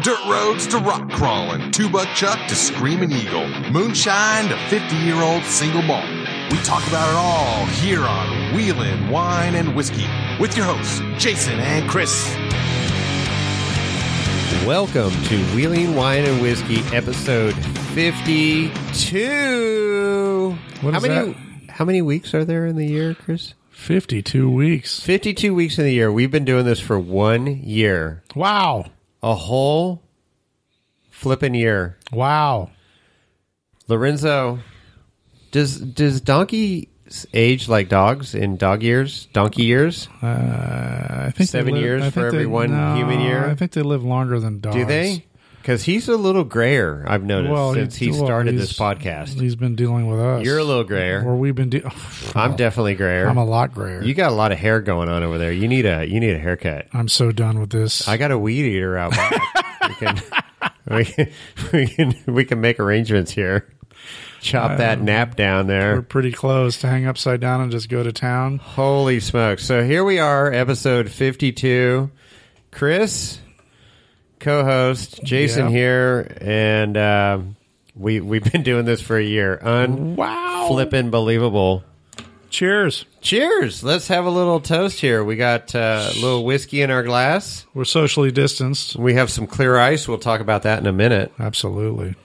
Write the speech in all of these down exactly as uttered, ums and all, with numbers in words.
dirt roads to rock crawling, two-buck chuck to screaming eagle, moonshine to fifty-year-old single malt. We talk about it all here on Wheelin' Wine and Whiskey with your hosts, Jason and Chris. Welcome to Wheeling Wine and Whiskey, episode fifty-two. What how is many? that? How many weeks are there in the year, Chris? fifty-two weeks. fifty-two weeks in the year. We've been doing this for one year. Wow. A whole flipping year. Wow. Lorenzo, does does donkeys age like dogs in dog years? Donkey years? Uh, I think Seven they live, years I for think every they, one no, human year? I think they live longer than dogs. Do they? Because he's a little grayer, I've noticed, Well, since he well, started he's- this podcast. He's been dealing with us. You're a little grayer. Or we've been. De- I'm definitely grayer. I'm a lot grayer. You got a lot of hair going on over there. You need a you need a haircut. I'm so done with this. I got a weed eater out back. we can we can we can we can make arrangements here. Chop Uh, that nap down We're there. pretty close to hang upside down and just go to town. Holy smokes! So here we are, episode fifty-two. Chris, co-host, Jason Yeah. here, and um, we we've been doing this for a year. Wow. Unflippin' believable. Cheers. Cheers! Let's have a little toast here. We got uh, a little whiskey in our glass. We're socially distanced. We have some clear ice. We'll talk about that in a minute. Absolutely.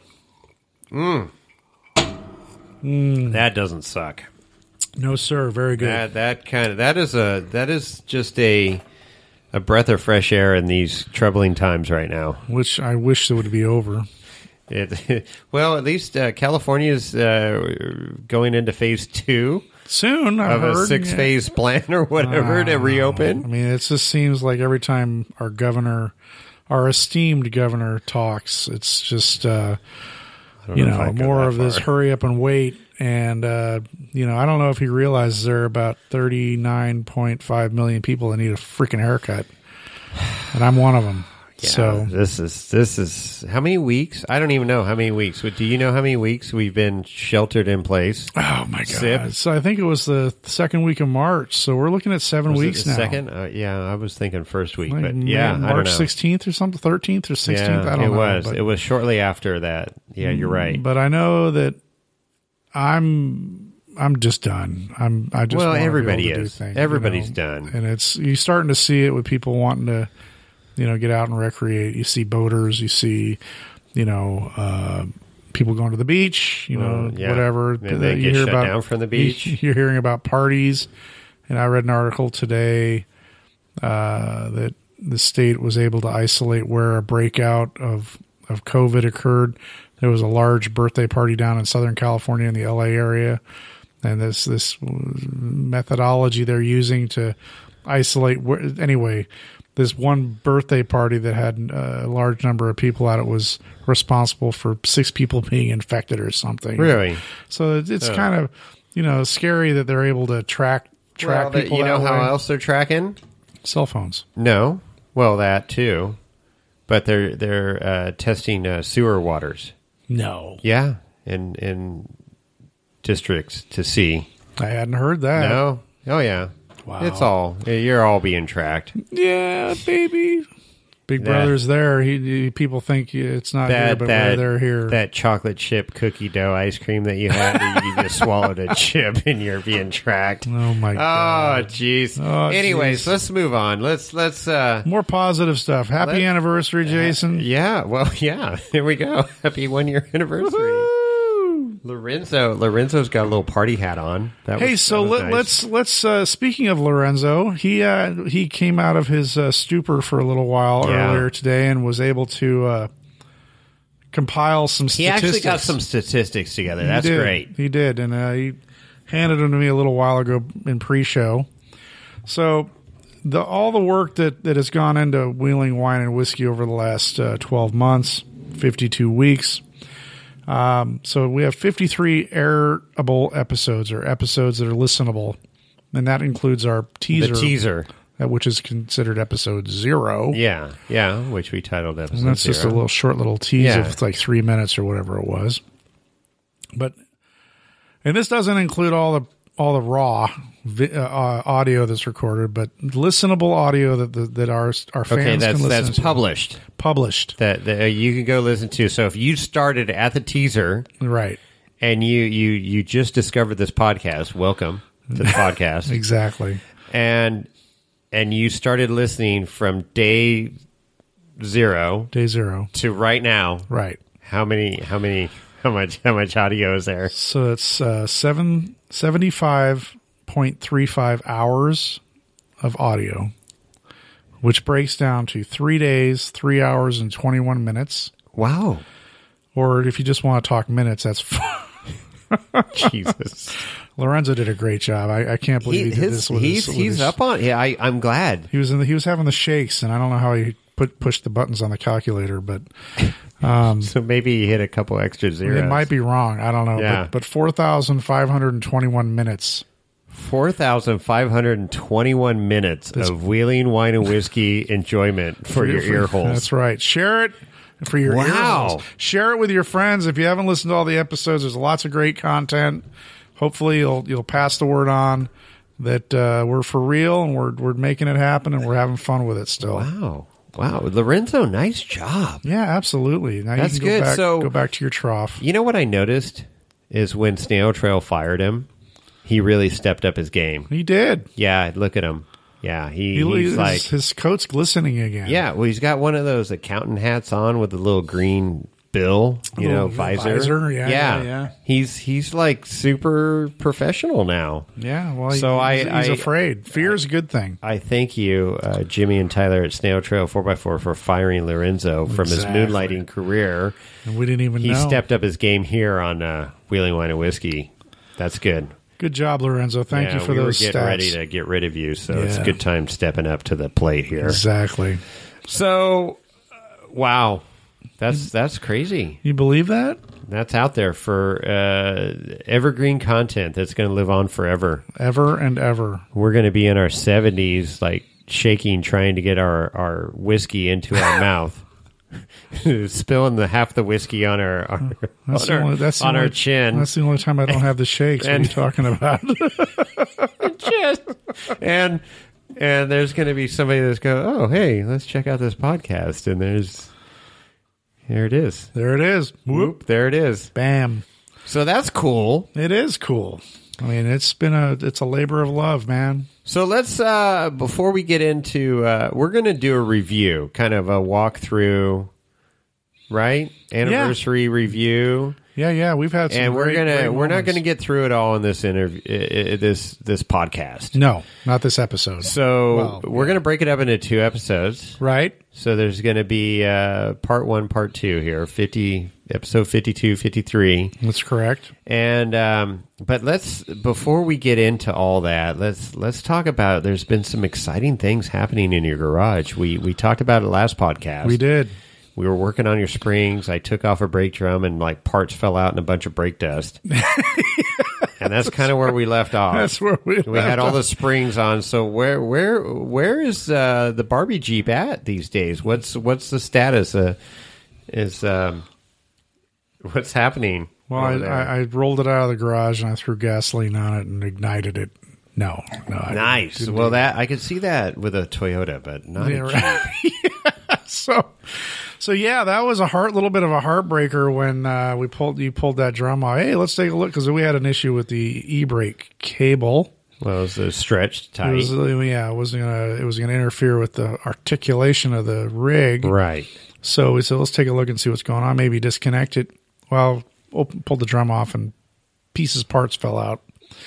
That doesn't suck. No, sir. Very good. That that kind of that is a that is just a a breath of fresh air in these troubling times right now. Which I wish it would be over. It, well, at least uh, California is uh, going into phase two Soon, I've of heard. a six phase plan or whatever to I reopen. mean, it just seems like every time our governor, our esteemed governor, talks, it's just, uh, you know if know, I'd go more that of this far. hurry up and wait. And, uh, you know, I don't know if he realizes there are about thirty-nine point five million people that need a freaking haircut. And I'm one of them. Yeah, So, this is this is how many weeks? I don't even know how many weeks. But do you know how many weeks we've been sheltered in place? oh my God. Sip. So I think it was the second week of March. So we're looking at seven Was it weeks the now. second? Uh, yeah, I was thinking first week, Like but May- yeah, I don't March know. sixteenth or something, thirteenth or sixteenth. Yeah, I don't it know. was. but- It was shortly after that. Yeah, you're right. But I know that I'm I'm just done. I'm I just Well, wanna be everybody able to do is. things, Everybody's you know? done. and it's you're starting to see it with people wanting to, you know, get out and recreate. You see boaters, you see, you know, uh, people going to the beach, you know, Well, yeah. whatever. And they you get hear shut about down from the beach. You, you're hearing about parties, and I read an article today uh, that the state was able to isolate where a breakout of of COVID occurred. There was a large birthday party down in Southern California in the L A area, and this this methodology they're using to isolate. Where, anyway, this one birthday party that had a large number of people at it was responsible for six people being infected or something. Really? So it's, it's Oh. kind of, you know, scary that they're able to track track Well, that- people. you know that how way. else they're tracking? Cell phones. No. Well, that too. But they're they're uh, testing uh, sewer waters. No, Yeah, in in districts to see. I hadn't heard that. No. Oh yeah. Wow. It's all you're all being tracked. Yeah, baby. Big That- Brother's there. He, he people think it's not here, That but that they're here. that chocolate chip cookie dough ice cream that you had, that you just swallowed a chip and you're being tracked. oh my Oh, God. jeez. Oh, Anyways, jeez. let's move on. Let's let's. uh More positive stuff. Happy Let- anniversary, Jason. Yeah. Well, yeah. Here we go. Happy one year anniversary. Woo! Lorenzo. Lorenzo's got a little party hat on. That Hey, was, so that was let, nice. let's let's. Uh, speaking of Lorenzo, he uh, he came out of his uh, stupor for a little while Yeah. earlier today and was able to uh, compile some He statistics. actually got some statistics together. That's he did. great. He did, and uh, he handed them to me a little while ago in pre-show. So, the all the work that, that has gone into Wheeling Wine and Whiskey over the last uh, twelve months, fifty-two weeks. Um, so we have fifty-three airable episodes, or episodes that are listenable, and that includes our teaser, The teaser. uh, which is considered episode zero. Yeah. Yeah. Which we titled episode And that's zero. just a little short little tease Yeah. of like three minutes or whatever it was. But, and this doesn't include all the all the raw vi- uh, uh, audio that's recorded, but listenable audio that the, that our our fans Okay, that's can listen that's to. published. Published, That, that uh, you can go listen to. So if you started at the teaser right? and you you you just discovered this podcast, welcome to the podcast. Exactly. And and you started listening from day zero Day zero, to right now. right? How many? How many? How much? How much audio is there? So it's uh, seven seventy five point three five hours of audio, which breaks down to three days, three hours, and twenty one minutes. Wow, Or if you just want to talk minutes, that's. Jesus. Lorenzo did a great job. I, I can't believe he, He, did his, this with he's his, with he's his- up on. Yeah, I, I'm glad. He was in the, he was having the shakes, and I don't know how he put pushed the buttons on the calculator, but um, So maybe he hit a couple extra zeros. it might be wrong. I don't know. Yeah. But, but four thousand five hundred twenty one minutes. Four thousand five hundred twenty-one minutes of wheeling wine and whiskey enjoyment for your ear holes. That's right. Share it for your Wow. ear holes. Share it with your friends. If you haven't listened to all the episodes, there's lots of great content. Hopefully, you'll you'll pass the word on that uh, we're for real and we're we're making it happen and we're having fun with it still. Wow, wow, Lorenzo, nice job. Yeah, absolutely. Now That's you can go good. back, So- go back to your trough. You know what I noticed is when Snail Trail fired him, he really stepped up his game. He did. Yeah, look at him. Yeah, he, He, he's his, like, his coat's glistening again. yeah. Well, he's got one of those accountant hats on with the little green bill, you know, Little visor. visor, yeah, yeah, yeah, yeah. He's he's like super professional now. Yeah, well, So he, I- he's, he's I- afraid. Fear is a good thing. I thank you, uh, Jimmy and Tyler at Snail Trail four by four, for firing Lorenzo from his Exactly. moonlighting career. And we didn't even He know. stepped up his game here on uh, Wheeling Wine and Whiskey. That's good. Good job, Lorenzo. Thank Yeah, you for we those were getting stats. ready to get rid of you, so it's a Yeah. good time stepping up to the plate here. Exactly. So, uh, wow, that's that's crazy. You believe that? That's out there for uh, evergreen content that's going to live on forever. Ever and ever. We're going to be in our seventies, like shaking, trying to get our, our whiskey into our mouth, spilling the half the whiskey on our, our That's on, the our, only, that's the on only, our chin. That's the only time I don't have the shakes. And- what are you talking about? Chin. and and there's going to be somebody that's go, oh hey, let's check out this podcast, and there's here it is. There it is. Whoop, there it is. Bam. So that's cool. It is cool. I mean, it's been a it's a labor of love, man. So let's uh before we get into uh we're going to do a review, kind of a walkthrough, right? Anniversary review. Yeah, yeah. We've had some And we're great, going to great we're not moments. going to get through it all in this interview uh, this this podcast. No, not this episode. So Well, we're yeah. going to break it up into two episodes. Right? So there's going to be uh, part one, part two here, fifty episode fifty-two, fifty-three, That's correct. and um, but let's before we get into all that, let's let's talk about. There's been some exciting things happening in your garage. We we talked about it last podcast. We did. We were working on your springs. I took off a brake drum and like parts fell out and a bunch of brake dust. And that's kind of where we left off. That's where we We had left all off. the springs on. So where where where is uh, the Barbie Jeep at these days? What's what's the status? Uh, is um, what's happening? Well, I, over there? I, I rolled it out of the garage and I threw gasoline on it and ignited it. No, no. I nice. didn't Well, do that I could see that with a Toyota, but not Yeah, a Jeep. right. so, so yeah, that was a heart, little bit of a heartbreaker when uh, we pulled you pulled that drum off. Hey, let's take a look because we had an issue with the e-brake cable. Well, it was uh, stretched It tight. was, yeah, it wasn't gonna it was gonna interfere with the articulation of the rig. Right. So we said, let's take a look and see what's going on. Maybe disconnect it. Well, open, pulled the drum off and pieces, parts fell out.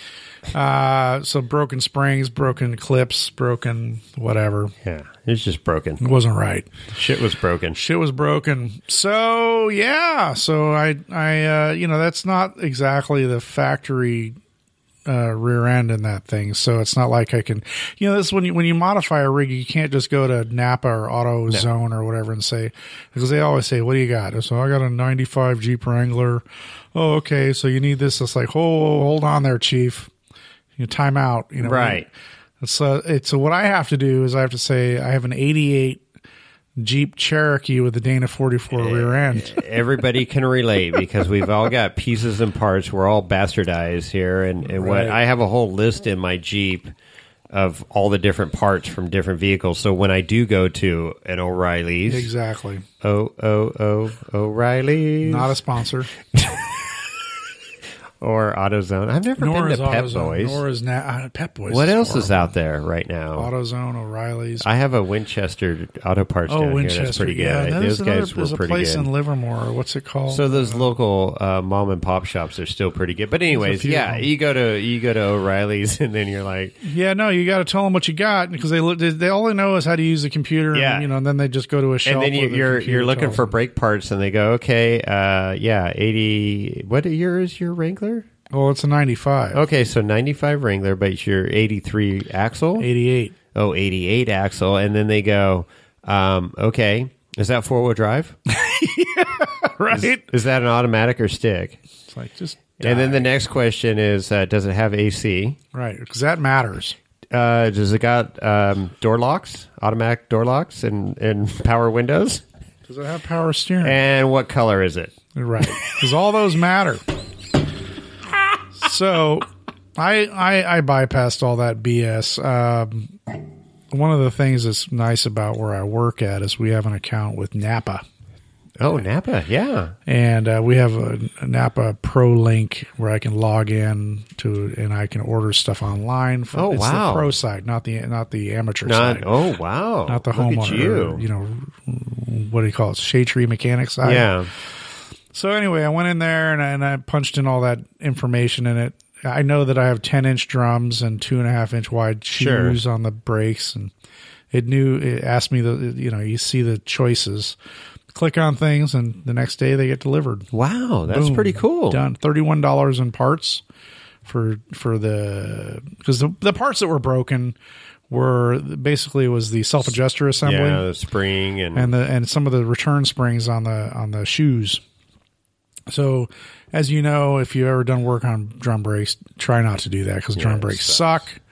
Uh, so broken springs, broken clips, broken whatever. Yeah. It was just broken. It wasn't right. Shit was broken. Shit was broken. So yeah, so I, I, uh, you know, that's not exactly the factory uh, rear end in that thing. So it's not like I can, you know, this when you when you modify a rig, you can't just go to Napa or AutoZone or whatever and say, because they always say, "What do you got?" So I got a ninety-five Jeep Wrangler. Oh, okay. So you need this. It's like, oh, hold on there, Chief. You time out. You know, Right. So it's so what I have to do is I have to say I have an eighty-eight Jeep Cherokee with the Dana forty-four rear end. Everybody can relate because we've all got pieces and parts. We're all bastardized here, and, and Right. what I have a whole list in my Jeep of all the different parts from different vehicles. So when I do go to an O'Reilly's, Exactly. oh oh oh O'Reilly's, Not a sponsor. or AutoZone. I've never Nor been is to Pep AutoZone. Boys. Nor is Na- uh, Pep Boys. What else horrible. is out there right now? AutoZone, O'Reilly's. I have a Winchester Auto Parts oh, down Winchester. here. That's pretty good. Yeah, Those there's another- guys were there's a pretty place good. in Livermore. What's it called? So those local uh, mom and pop shops are still pretty good. But anyways, few yeah, of them. you go to you go to O'Reilly's and then you're like, Yeah, no, you got to tell them what you got because they look. They, they all they know is how to use the computer. Yeah. and, you know, and then they just go to a shelf. and then you, where the you're computer you're looking tells for them. brake parts and they go, okay, uh, yeah, eighty. What year is your Wrangler? Oh, it's a ninety-five. Okay, so ninety-five Wrangler, but it's your eighty-three axle. eighty-eight. Oh, eighty-eight axle, and then they go, um, okay, is that four wheel drive? Right. Is, is that an automatic or stick? It's like just. And then die. the next question is, uh, does it have A C? right, because that matters. Uh, does it got um, door locks, automatic door locks, and, and power windows? Does it have power steering? And what color is it? Right, because all those matter. So, I, I I bypassed all that B S. Um, one of the things that's nice about where I work at is we have an account with Napa, Oh, Napa, yeah. and uh, we have a, a Napa Pro Link where I can log in to and I can order stuff online. For, Oh, it's wow. the pro side, not the not the amateur Not side, oh wow, not the Look homeowner. at you. or, you know, what do you call it? Shade Tree mechanic side. Yeah, So anyway, I went in there and I, and I punched in all that information in it. I know that I have ten inch drums and two and a half inch wide Sure. shoes on the brakes, and it knew it asked me the you know you see the choices, click on things, and the next day they get delivered. wow, that's Boom. pretty cool. Done. Thirty one dollars in parts for for the because the the parts that were broken were basically it was the self adjuster assembly. Yeah, the spring and, and the and some of the return springs on the on the shoes. So, as you know, if you've ever done work on drum brakes, try not to do that because drum it brakes sucks. suck.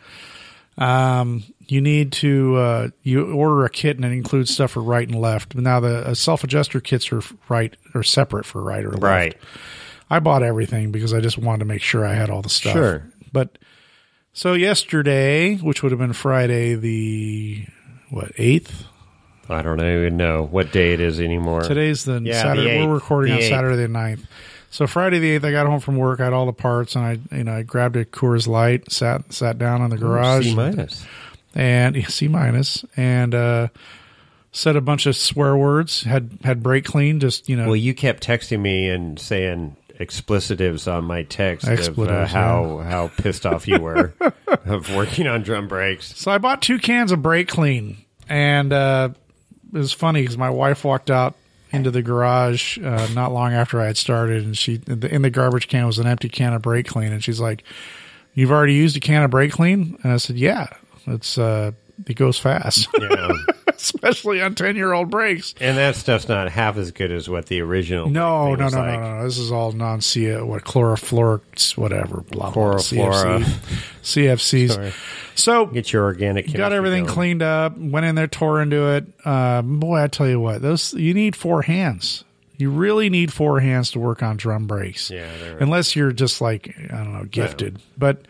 Um, you need to uh, you order a kit and it includes stuff for right and left. Now the uh, self adjuster kits are right or separate for right or left. right. I bought everything because I just wanted to make sure I had all the stuff. Sure. But so yesterday, which would have been Friday the what eighth. I don't even know what day it is anymore. Today's the Yeah, Saturday. the eighth. We're recording The on eighth. Saturday the ninth. So Friday the eighth, I got home from work. I had all the parts, and I, you know, I grabbed a Coors Light, sat sat down in the garage, C minus. and yeah, C minus, and uh, said a bunch of swear words. Had had brake clean, just you know. Well, you kept texting me and saying explicitives on my text of uh, Expletives, how how pissed off you were of working on drum brakes. So I bought two cans of brake clean, and uh, it was funny because my wife walked out into the garage uh, not long after I had started, and she in the garbage can was an empty can of brake clean, and she's like, "You've already used a can of brake clean?" And I said, "Yeah, it's uh, it goes fast, Yeah. especially on ten year old brakes." And that stuff's not half as good as what the original No, brake no, thing no, was no, like. no, no. This is all non C what chlorofluorics, whatever, blah blah. Chloroflora. C F Cs. Sorry. So Get your organic got chemistry everything going. cleaned up, went in there, tore into it. Uh, boy, I tell you what, those you need four hands. You really need four hands to work on drum brakes. Yeah, they're- unless you're just like I don't know, gifted. But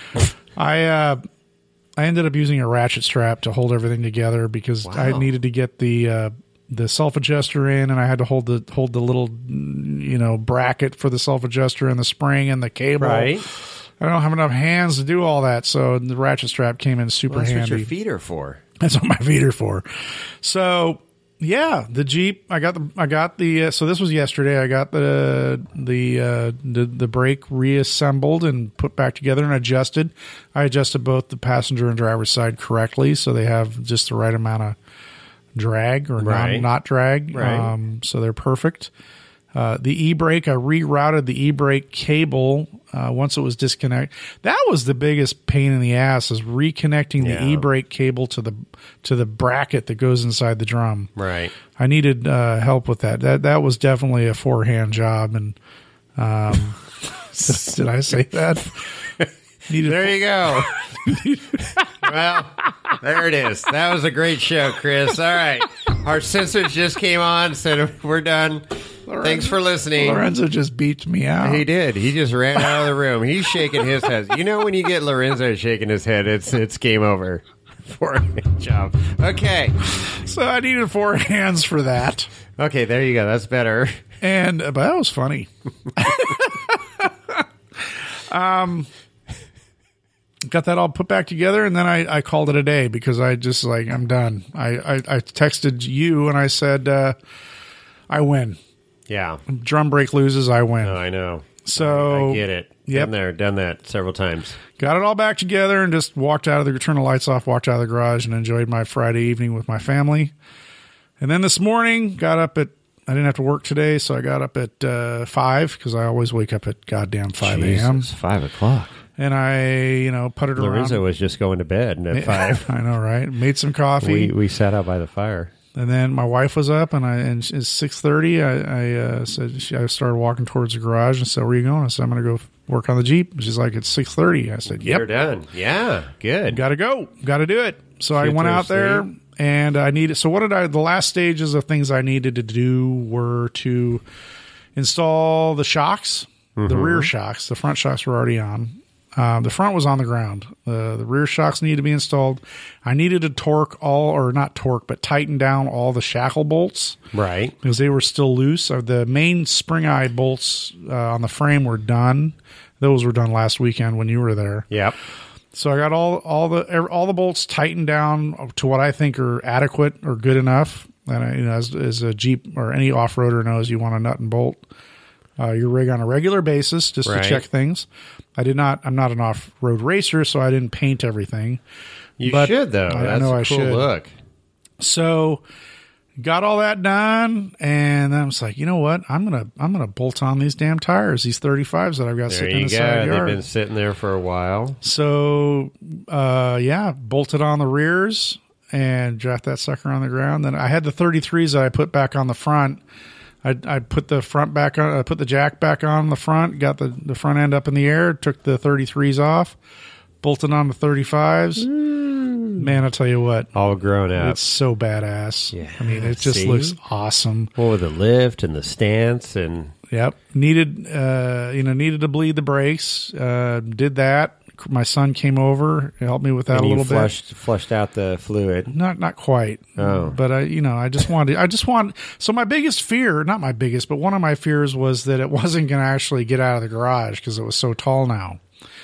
I uh, I ended up using a ratchet strap to hold everything together because I Wow. needed to get the uh, the self adjuster in, and I had to hold the hold the little you know bracket for the self adjuster and the spring and the cable. Right. I don't have enough hands to do all that, so the ratchet strap came in super Well, that's handy. what your feet are for. That's what my feet are for. So yeah, the Jeep. I got the. I got the. Uh, so this was yesterday. I got the the uh, the the brake reassembled and put back together and adjusted. I adjusted both the passenger and driver's side correctly, so they have just the right amount of drag or Right. not, not drag. Right. Um, so they're perfect. Uh, the e-brake, I rerouted the e-brake cable uh, once it was disconnected. That was the biggest pain in the ass, is reconnecting the Yeah. e-brake cable to the to the bracket that goes inside the drum. Right. I needed uh, help with that. That that was definitely a four hand job. And um, did I say that? Needed There you go. Well, there it is. That was a great show, Chris. All right. Our censors just came on, said we're done. Lorenzo, Thanks for listening. Lorenzo just beat me out. He did. He just ran out of the room. He's shaking his head. You know when you get Lorenzo shaking his head, it's it's game over for a job. Okay. So I needed four hands for that. Okay, there you go. That's better. And but that was funny. um, got that all put back together, and then I, I called it a day because I just like I'm done. I I, I texted you and I said uh, I win. Yeah. Drum brake loses, I win. Oh, I know. So I get it. Yep. Been there, done that several times. Got it all back together and just walked out of the turned the lights off, walked out of the garage, and enjoyed my Friday evening with my family. And then this morning, got up at I didn't have to work today, so I got up at uh, five because I always wake up at goddamn five a.m. Jesus, five o'clock. And I, you know, putted Lorenzo around. was just going to bed and at five. I know, right? Made some coffee. We we sat out by the fire. And then my wife was up, and I and it's six thirty. I, I uh, said she, I started walking towards the garage and said, "Where are you going?" I said, "I'm going to go work on the Jeep." She's like, "It's six thirty." I said, "Yep, You're done." Yeah, good. got to go, got to do it." So I Get went to out there, sleep. and I needed. So what did I? The last stages of things I needed to do were to install the shocks, Mm-hmm. the rear shocks. The front shocks were already on. Um, the front was on the ground. Uh, the rear shocks needed to be installed. I needed to torque all, or not torque, but tighten down all the shackle bolts Right. because they were still loose. Uh, the main spring eye bolts uh, on the frame were done. Those were done last weekend when you were there. Yep. So I got all all the ev- all the bolts tightened down to what I think are adequate or good enough. And I, you know, as, as a Jeep or any off roader knows, you want a nut and bolt uh, your rig on a regular basis just Right. to check things. I did not. I'm not an off road racer, so I didn't paint everything. You But should though. I- I That's know a I cool should. look. So got all that done, and then I was like, you know what? I'm gonna I'm gonna bolt on these damn tires, these thirty-fives that I've got There sitting in you the go. side They've yard. been sitting there for a while. So, uh, yeah, bolted on the rears and dropped that sucker on the ground. Then I had the thirty-threes that I put back on the front. I, I put the front back on, I put the jack back on the front, got the, the front end up in the air, took the thirty-threes off, bolted on the thirty-fives. Mm. Man, I tell you what, All grown up. it's so badass. Yeah, I mean, it just see? looks awesome. Well, with the lift and the stance and Yep. Needed, uh, you know, needed to bleed the brakes. Uh, did that. My son came over, helped me with that and a you little bit. flushed flushed out the fluid. Not not quite. Oh. But I you know, I just wanted I just want so my biggest fear, not my biggest, but one of my fears was that it wasn't going to actually get out of the garage because it was so tall now.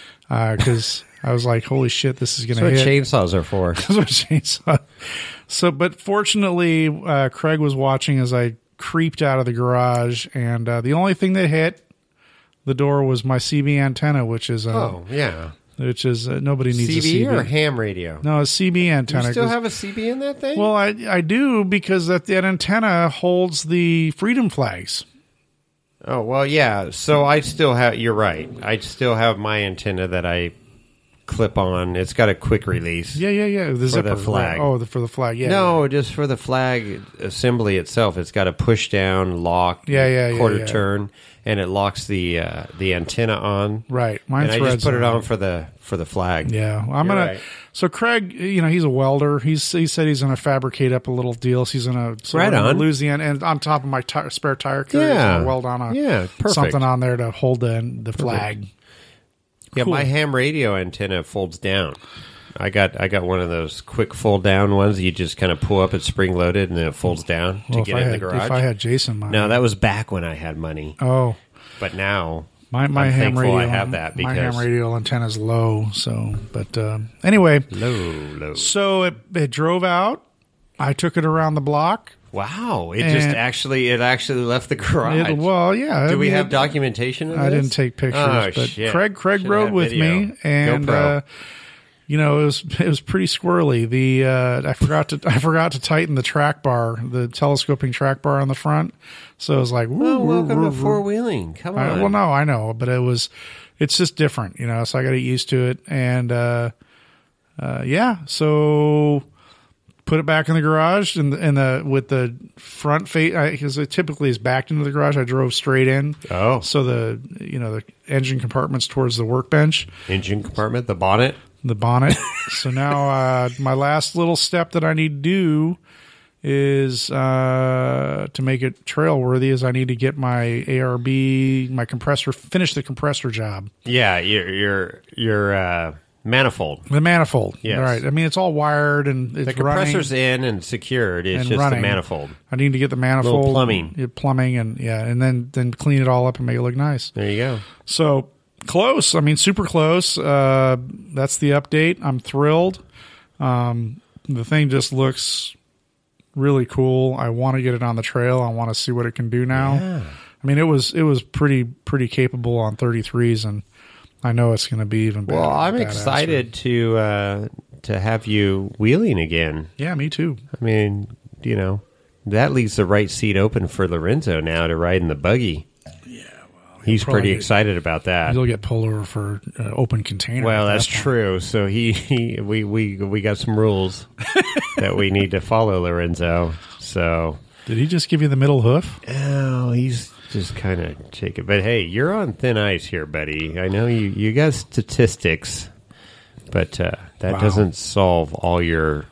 Uh cuz I was like, holy shit, this is going to That's what hit. chainsaws are for. That's what chainsaw. So but fortunately, uh Craig was watching as I creeped out of the garage, and uh the only thing that hit the door was my C B antenna, which is uh Oh, yeah. which is uh, nobody needs C a C B B or ham radio? No, a C B antenna. You still 'cause- have a C B in that thing? Well, I I do because that that antenna holds the freedom flags. Oh, well, yeah. So I still have, you're right. I still have my antenna that I clip on. It's got a quick release. Yeah, yeah, yeah. The zipper. the flag. Oh, the, for the flag. Yeah. No, just for the flag assembly itself. It's got a push down, lock, Yeah, yeah, yeah, quarter yeah. turn, and it locks the uh, the antenna on. Right. Mine and I threads just put it on. on for the for the flag. Yeah, I'm You're gonna. right. So Craig, you know, he's a welder. He's he said he's gonna fabricate up a little deal. He's gonna so Right we're gonna on. lose the end, and on top of my ti spare tire carrier, he's Yeah. gonna weld on a Yeah, perfect. something on there to hold the the flag. Yeah, Cool. my ham radio antenna folds down. I got I got one of those quick fold down ones. You just kind of pull up, it's spring loaded, and then it folds down to Well, if get I in had the garage. if I had Jason, mine. no, that was back when I had money, oh. but now My my I'm ham thankful radio, I have that my ham because- radio antenna is low. So, but uh, anyway, low, low. so it it drove out. I took it around the block. Wow, it just And- actually it actually left the garage. It, well, yeah. Do I we mean, have it- documentation of I this? didn't take pictures, Oh, but shit. Craig Craig Should rode have with video. me, and GoPro. uh, you know it was it was pretty squirrely. The uh, I forgot to I forgot to tighten the track bar, the telescoping track bar on the front. So it was like, woo, Oh, woo, welcome woo, to woo. four wheeling. Come on. I, well, no, I know, but it was it's just different, you know. So I got to get used to it, and uh, uh, yeah, so. put it back in the garage, and and the with the front face, because it typically is backed into the garage. I drove straight in. Oh, so the you know the engine compartment's towards the workbench. Engine compartment, the bonnet, the bonnet. So now uh, my last little step that I need to do is uh, to make it trail worthy. Is I need to get my A R B, my compressor, finish the compressor job. Yeah, your your your. Uh... Manifold. The manifold. Yes. All right. I mean, it's all wired and it's the compressor's running in and secured. It's and just running. the manifold. I need to get the manifold. Little plumbing. Yeah, plumbing and yeah, and then then clean it all up and make it look nice. There you go. So close. I mean, super close. Uh, that's the update. I'm thrilled. Um, the thing just looks really cool. I want to get it on the trail. I want to see what it can do now. Yeah. I mean, it was it was pretty pretty capable on thirty-threes, and I know it's going to be even better. Well, I'm badasser. excited to uh, to have you wheeling again. Yeah, me too. I mean, you know, that leaves the right seat open for Lorenzo now to ride in the buggy. Yeah, well, he's pretty get, excited about that. He'll get pulled over for uh, open container. Well, that's that true. So he, he we, we we got some rules that we need to follow, Lorenzo. So did he just give you the middle hoof? Oh, he's just kind of shaking. But hey, you're on thin ice here, buddy. I know you, you got statistics, but uh, that Wow. doesn't solve all your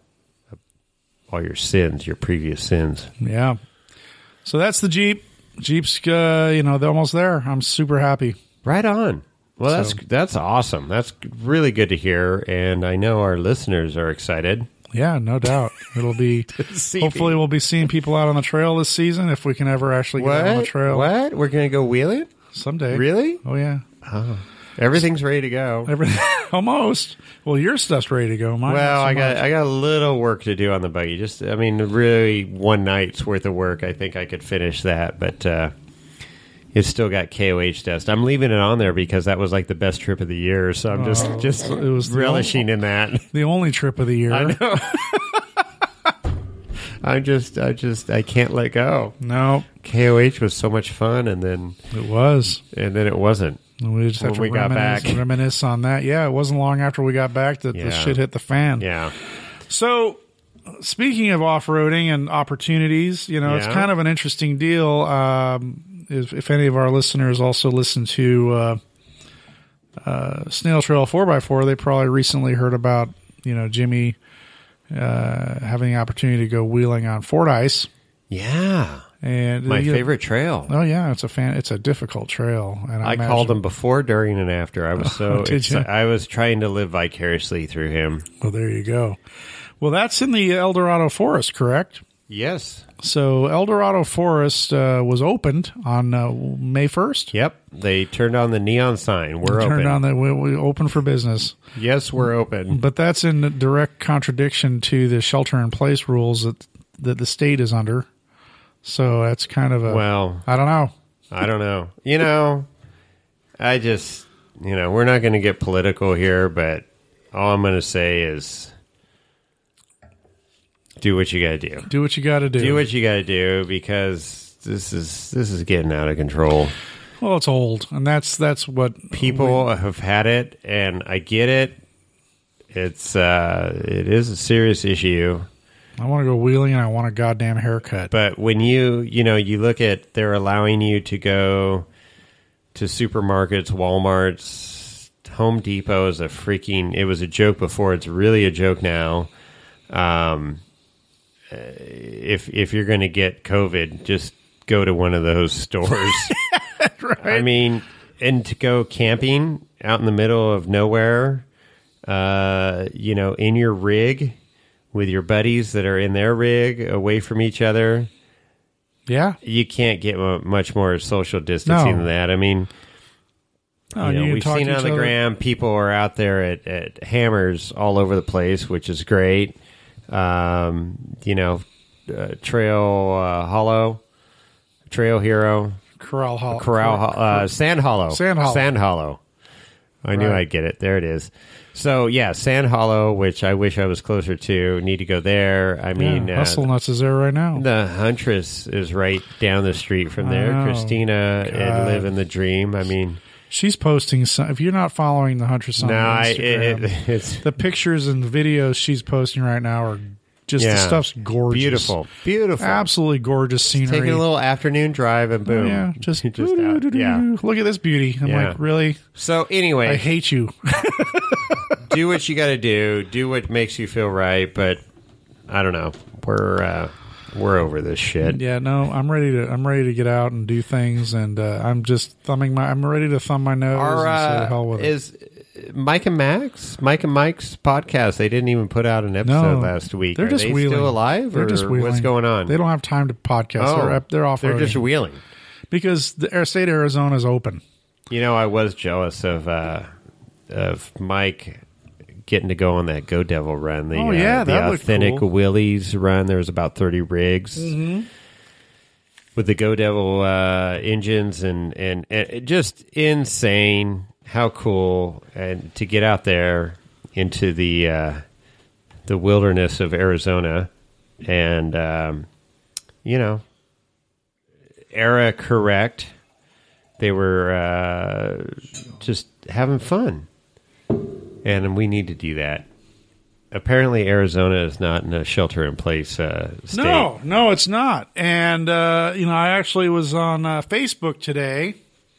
all your sins, your previous sins. Yeah. So that's the Jeep. Jeep's, uh, you know, they're almost there. I'm super happy. Right on. Well, So- that's that's awesome. That's really good to hear, and I know our listeners are excited. Yeah, no doubt. It'll be, see hopefully me. we'll be seeing people out on the trail this season if we can ever actually get out on the What? trail. What? We're gonna go wheeling? Someday. Really? Oh, yeah. Oh, everything's ready to go. Everything, almost. Well, your stuff's ready to go. Mine not Well, so I got much. I got a little work to do on the buggy. Just, I mean, really one night's worth of work. I think I could finish that, but uh, it's still got K O H dust. I'm leaving it on there because that was like the best trip of the year. So I'm just Oh, just it was the relishing in that. the only trip of the year. I know. I just, I just, I can't let go. No, K O H was so much fun, and then it was. and then it wasn't. We just When have to we got reminisce, back. reminisce on that. Yeah, it wasn't long after we got back that Yeah. the shit hit the fan. Yeah. So, speaking of off-roading and opportunities, you know, it's Yeah. kind of an interesting deal. Um, if, if any of our listeners also listen to uh, uh, Snail Trail four by four, they probably recently heard about, you know, Jimmy uh, having the opportunity to go wheeling on Fordyce. Yeah. And My you know, favorite trail. Oh yeah, it's a fan. It's a difficult trail. And I, I imagine- called him before, during, and after. I was so did exci- you? I was trying to live vicariously through him. Well, there you go. Well, that's in the El Dorado Forest, correct? Yes. So El Dorado Forest uh, was opened on uh, May first. Yep. They turned on the neon sign. We're Turned open. on that we, we open for business, Yes, we're open. but that's in direct contradiction to the shelter-in-place rules that that the state is under. So that's kind of a Well, I don't know. I don't know. You know, I just, you know, we're not going to get political here, but all I'm going to say is do what you got to do. Do what you got to do. Do what you got to do because this is this is getting out of control. Well, it's old, and that's that's what People have had it, and I get it. It's uh, it is a serious issue. I want to go wheeling, and I want a goddamn haircut. But when you, you know, you look at, they're allowing you to go to supermarkets, Walmarts, Home Depot is a freaking, it was a joke before. It's really a joke now. Um, uh, if, if you're going to get COVID, just go to one of those stores. Right? I mean, and to go camping out in the middle of nowhere, uh, you know, in your rig, with your buddies that are in their rig away from each other, yeah. you can't get mo- much more social distancing No. than that. I mean, Oh, you know, you we've talk seen to on each the other. gram, people are out there at, at hammers all over the place, which is great. Um, you know, uh, Trail uh, Hollow, Trail Hero, Corral Hollow. Corral, Ho- uh, Sand Hollow. Sand Hollow. Sand Hollow. I knew Right. I'd get it. There it is. So, yeah, Sand Hollow, which I wish I was closer to. Need to go there. I mean, yeah, uh, Hustle Nuts is there right now. the Huntress is right down the street from I there. know. Christina God. and Living the Dream. I mean, She's posting some. If you're not following the Huntress on no, I, Instagram, it, it, it's the pictures and videos she's posting right now are just the Yeah. stuff's gorgeous. Beautiful. Beautiful. Absolutely gorgeous scenery. Take a little afternoon drive and boom. Yeah, just, You're just out. Yeah. Look at this beauty. I'm Yeah. like, really? So anyway, I hate you. do what you got to do. Do what makes you feel right. But I don't know. We're uh, we're over this shit. Yeah, no, I'm ready to. I'm ready to get out and do things, and uh, I'm just thumbing my. I'm ready to thumb my nose Our and say uh, the hell with it. is Mike and Max, Mike and Mike's podcast. They didn't even put out an episode No, last week. they're Are just they wheeling. still alive? They're or just wheeling. What's going on? They don't have time to podcast. Oh, they're, they're off. They're just wheeling. because the state of Arizona is open. You know, I was jealous of uh, of Mike getting to go on that Go Devil run. The, Oh, yeah, uh, the that looked authentic cool. Willys run. There was about thirty rigs Mm-hmm. with the Go Devil uh, engines, and, and and it just insane. How cool and to get out there into the uh, the wilderness of Arizona, and um, you know, era correct. They were uh, just having fun, and we need to do that. Apparently, Arizona is not in a shelter-in-place uh, state. No, no, it's not. And uh, you know, I actually was on uh, Facebook today,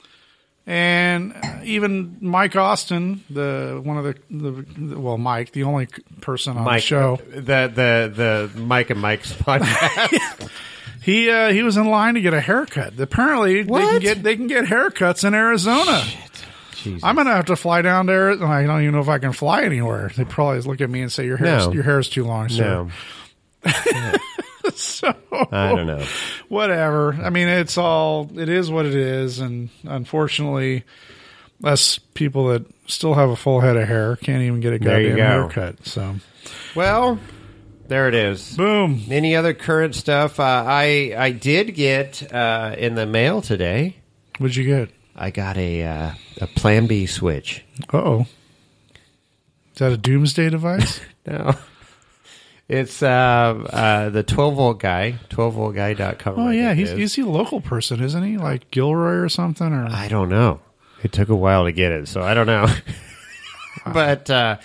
and even Mike Austin, the one of the, the well, Mike, the only person on Mike, the show, the the the Mike and Mike's podcast. he uh, he was in line to get a haircut. Apparently, they can What? get they can get haircuts in Arizona. Jesus. I'm gonna have to fly down there. And I don't even know if I can fly anywhere. They probably look at me and say your hair No. your hair is too long, sir. no, So I don't know. whatever. I mean, it's all, it is what it is. And unfortunately, us people that still have a full head of hair can't even get a There you goddamn go. haircut. So, Well, there it is. boom. Any other current stuff? Uh, I I did get uh, in the mail today. What'd you get? I got a uh, a Plan B switch. Uh oh. Is that a doomsday device? No, it's uh, uh, the twelve volt guy, twelve volt guy dot com. Oh, I yeah. think He's, it is. he's he a local person, isn't he? Like Gilroy or something? Or I don't know. It took a while to get it, so I don't know. But uh,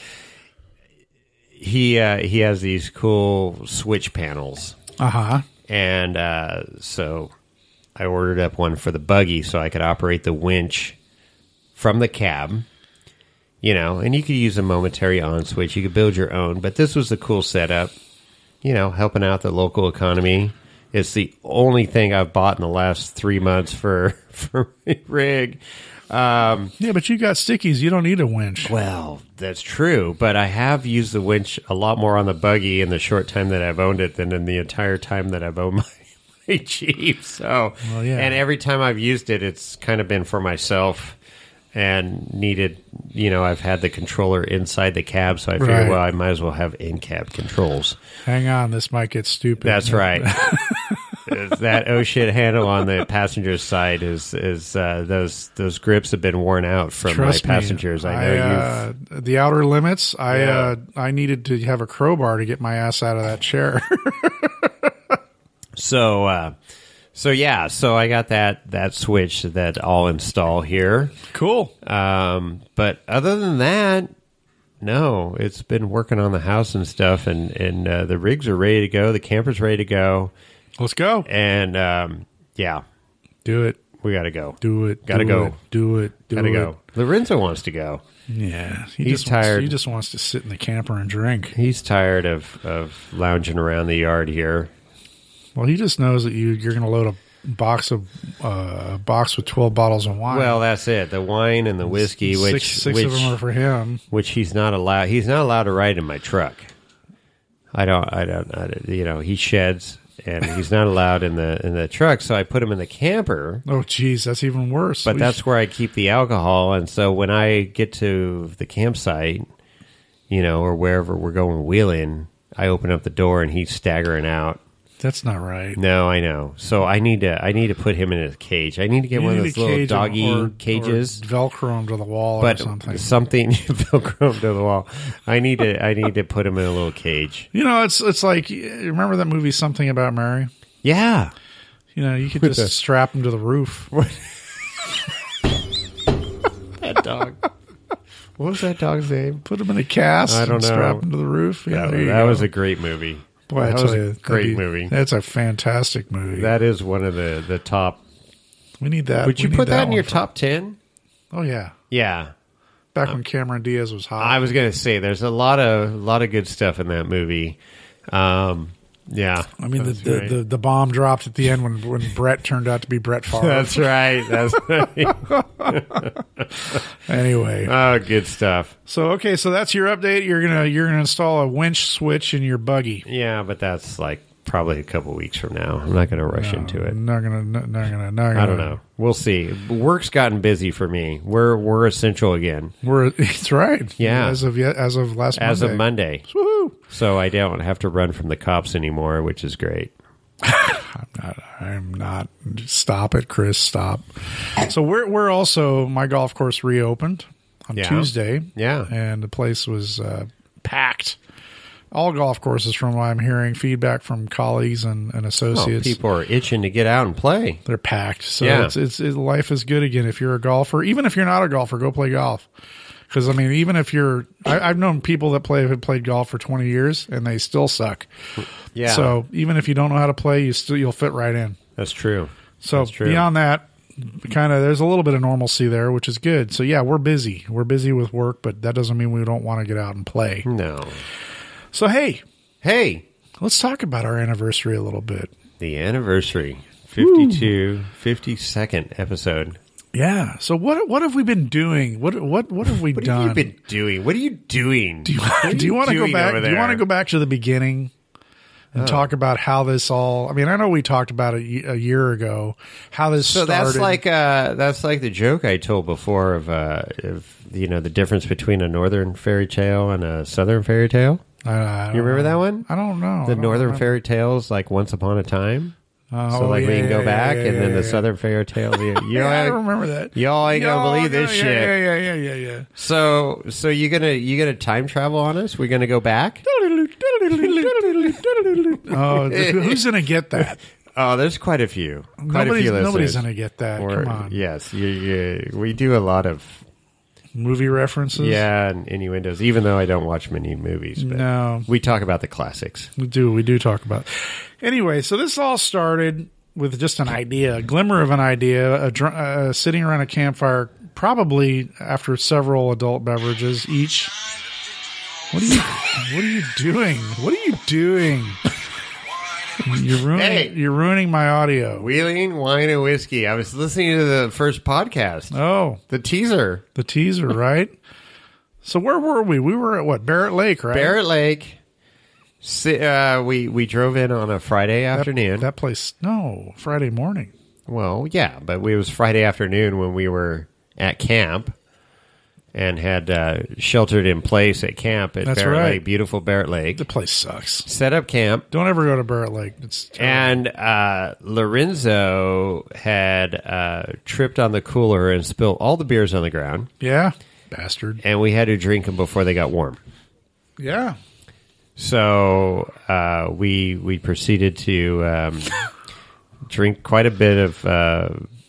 he uh, he has these cool switch panels, Uh huh. and uh, so I ordered up one for the buggy so I could operate the winch from the cab. You know, and you could use a momentary on switch. You could build your own, but this was the cool setup. You know, helping out the local economy. It's the only thing I've bought in the last three months for for my rig. Um, Yeah, but you got stickies. You don't need a winch. well, that's true, but I have used the winch a lot more on the buggy in the short time that I've owned it than in the entire time that I've owned my, my Jeep. So, Well, yeah. and every time I've used it, it's kind of been for myself and needed, you know, I've had the controller inside the cab, so I figured, Right. well, I might as well have in-cab controls. Hang on. This might get stupid. That's right. That oh shit handle on the passenger side is is uh, those those grips have been worn out from Trust my me, passengers. I know uh, the outer limits. I Yeah. uh, I needed to have a crowbar to get my ass out of that chair. you. So uh, so yeah. So I got that that switch that I'll install here. Cool. Um, but other than that, no. It's been working on the house and stuff, and and uh, the rigs are ready to go. The camper's ready to go, Let's go. and um, yeah, Do it. we got to go. Do it. Gotta do go. It, do it. Do Got to it. go. Lorenzo wants to go. Yeah. He He's just wants- tired. he just wants to sit in the camper and drink. He's tired of, of lounging around the yard here. Well, he just knows that you you're going to load a box of uh, a box with twelve bottles of wine. Well, that's it. The wine and the whiskey, which six, six which, of them are for him. which he's not allowed. He's not allowed to ride in my truck. I don't. I don't. I don't you know, he sheds, and he's not allowed in the in the truck. So I put him in the camper. Oh, geez, that's even worse. But We that's where I keep the alcohol. And so when I get to the campsite, you know, or wherever we're going wheeling, I open up the door and he's staggering out. that's not right. No, I know. So I need to I need to put him in a cage. I need to get You one of need those a little cage doggy or- cages. or Velcro him to the wall But or something. something Velcro to the wall. I need to I need to put him in a little cage. You know, it's it's like, you remember that movie Something About Mary? Yeah. You know, you could With just the- strap him to the roof. That dog. What was that dog's name? Put him in a cast I don't and strap know. him to the roof. Yeah, That, there you that go. was a great movie. Boy, I that tell was you, a that'd great be- movie. That's a fantastic movie. That is one of the, the top. we need that. Would we you need put that in one your for- top ten? Oh yeah, Yeah. back when Cameron Diaz was hot. I was going to say there's a lot of a lot of good stuff in that movie. Um, yeah. I mean, the, That's the, right. the the bomb dropped at the end when when Brett turned out to be Brett Favre. That's right. That's right. Anyway, Oh, good stuff. so okay, so that's your update. You're gonna you're gonna install a winch switch in your buggy. Yeah, but that's like probably a couple weeks from now. I'm not going to rush into it. Not gonna, not, not gonna, not gonna. I don't know. We'll see. Work's gotten busy for me. We're we're essential again We're it's right. Yeah. as of yet, as of last as Monday. of Monday. Woohoo! So I don't have to run from the cops anymore, which is great. I'm not. I'm not. Stop it, Chris. Stop. So we're we're also my golf course reopened on Yeah. Tuesday. Yeah. and the place was uh, packed. All golf courses, from what I'm hearing, feedback from colleagues and, and Well, associates, people are itching to get out and play. they're packed. So Yeah. it's, it's it, life is good again. If you're a golfer, even if you're not a golfer, go play golf. Because I mean, even if you're, I, I've known people that play have played golf for twenty years and they still suck. Yeah. So even if you don't know how to play, you still you'll fit right in. That's true. So That's true. beyond that, kind of there's a little bit of normalcy there, which is good. So yeah, we're busy. We're busy with work, but that doesn't mean we don't want to get out and play. No. So hey, Hey, let's talk about our anniversary a little bit. the anniversary. fifty-two, fifty-second episode. Yeah. So what what have we been doing? What what what have we What done? have you been doing? What are you doing? do you, do you want to go back? Do you want to go back to the beginning and Oh. talk about how this all? I mean, I know we talked about it y- a year ago. How this So started. that's like uh, that's like the joke I told before of, uh, of you know the difference between a northern fairy tale and a southern fairy tale. I, I don't You remember know. that one? I don't know. The I don't northern remember. fairy tales, like Once Upon a Time. Oh, so like yeah, we can go yeah, back, yeah, and then yeah, the yeah. southern fairy tale. You, you Yeah, I know, remember that. y'all ain't gonna Y'all believe this yeah, shit. Yeah, yeah, yeah, yeah, yeah. So so you gonna you gonna time travel on us? We're gonna go back? Oh, who's gonna get that? Oh, there's quite a few. Quite Nobody's, a few listeners. nobody's gonna get that. Or- Come on, Yes, you, you, we do a lot of movie references. yeah and innuendos. Even though I don't watch many movies, but No. we talk about the classics. we do. We do talk about. Anyway, so this all started with just an idea, a glimmer of an idea, a, dr- uh, sitting around a campfire, probably after several adult beverages each. What are you? What are you doing? What are you doing? You're ruining. Hey. You're ruining my audio. Wheeling, wine, and whiskey. I was listening to the first podcast, Oh, the teaser. the teaser, right? So where were we? We were at what? Barrett Lake, right? Barrett Lake. Si- Uh, we we drove in on a Friday That- afternoon. That place. No, Friday morning. Well, yeah, but it was Friday afternoon when we were at camp and had uh, sheltered in place at camp at That's Barrett right. Lake, beautiful Barrett Lake. The place sucks. Set up camp, Don't ever go to Barrett Lake. It's terrible. and uh, Lorenzo had uh, tripped on the cooler and spilled all the beers on the ground, yeah, bastard. and we had to drink them before they got warm. Yeah. So uh, we we proceeded to um, drink quite a bit of uh,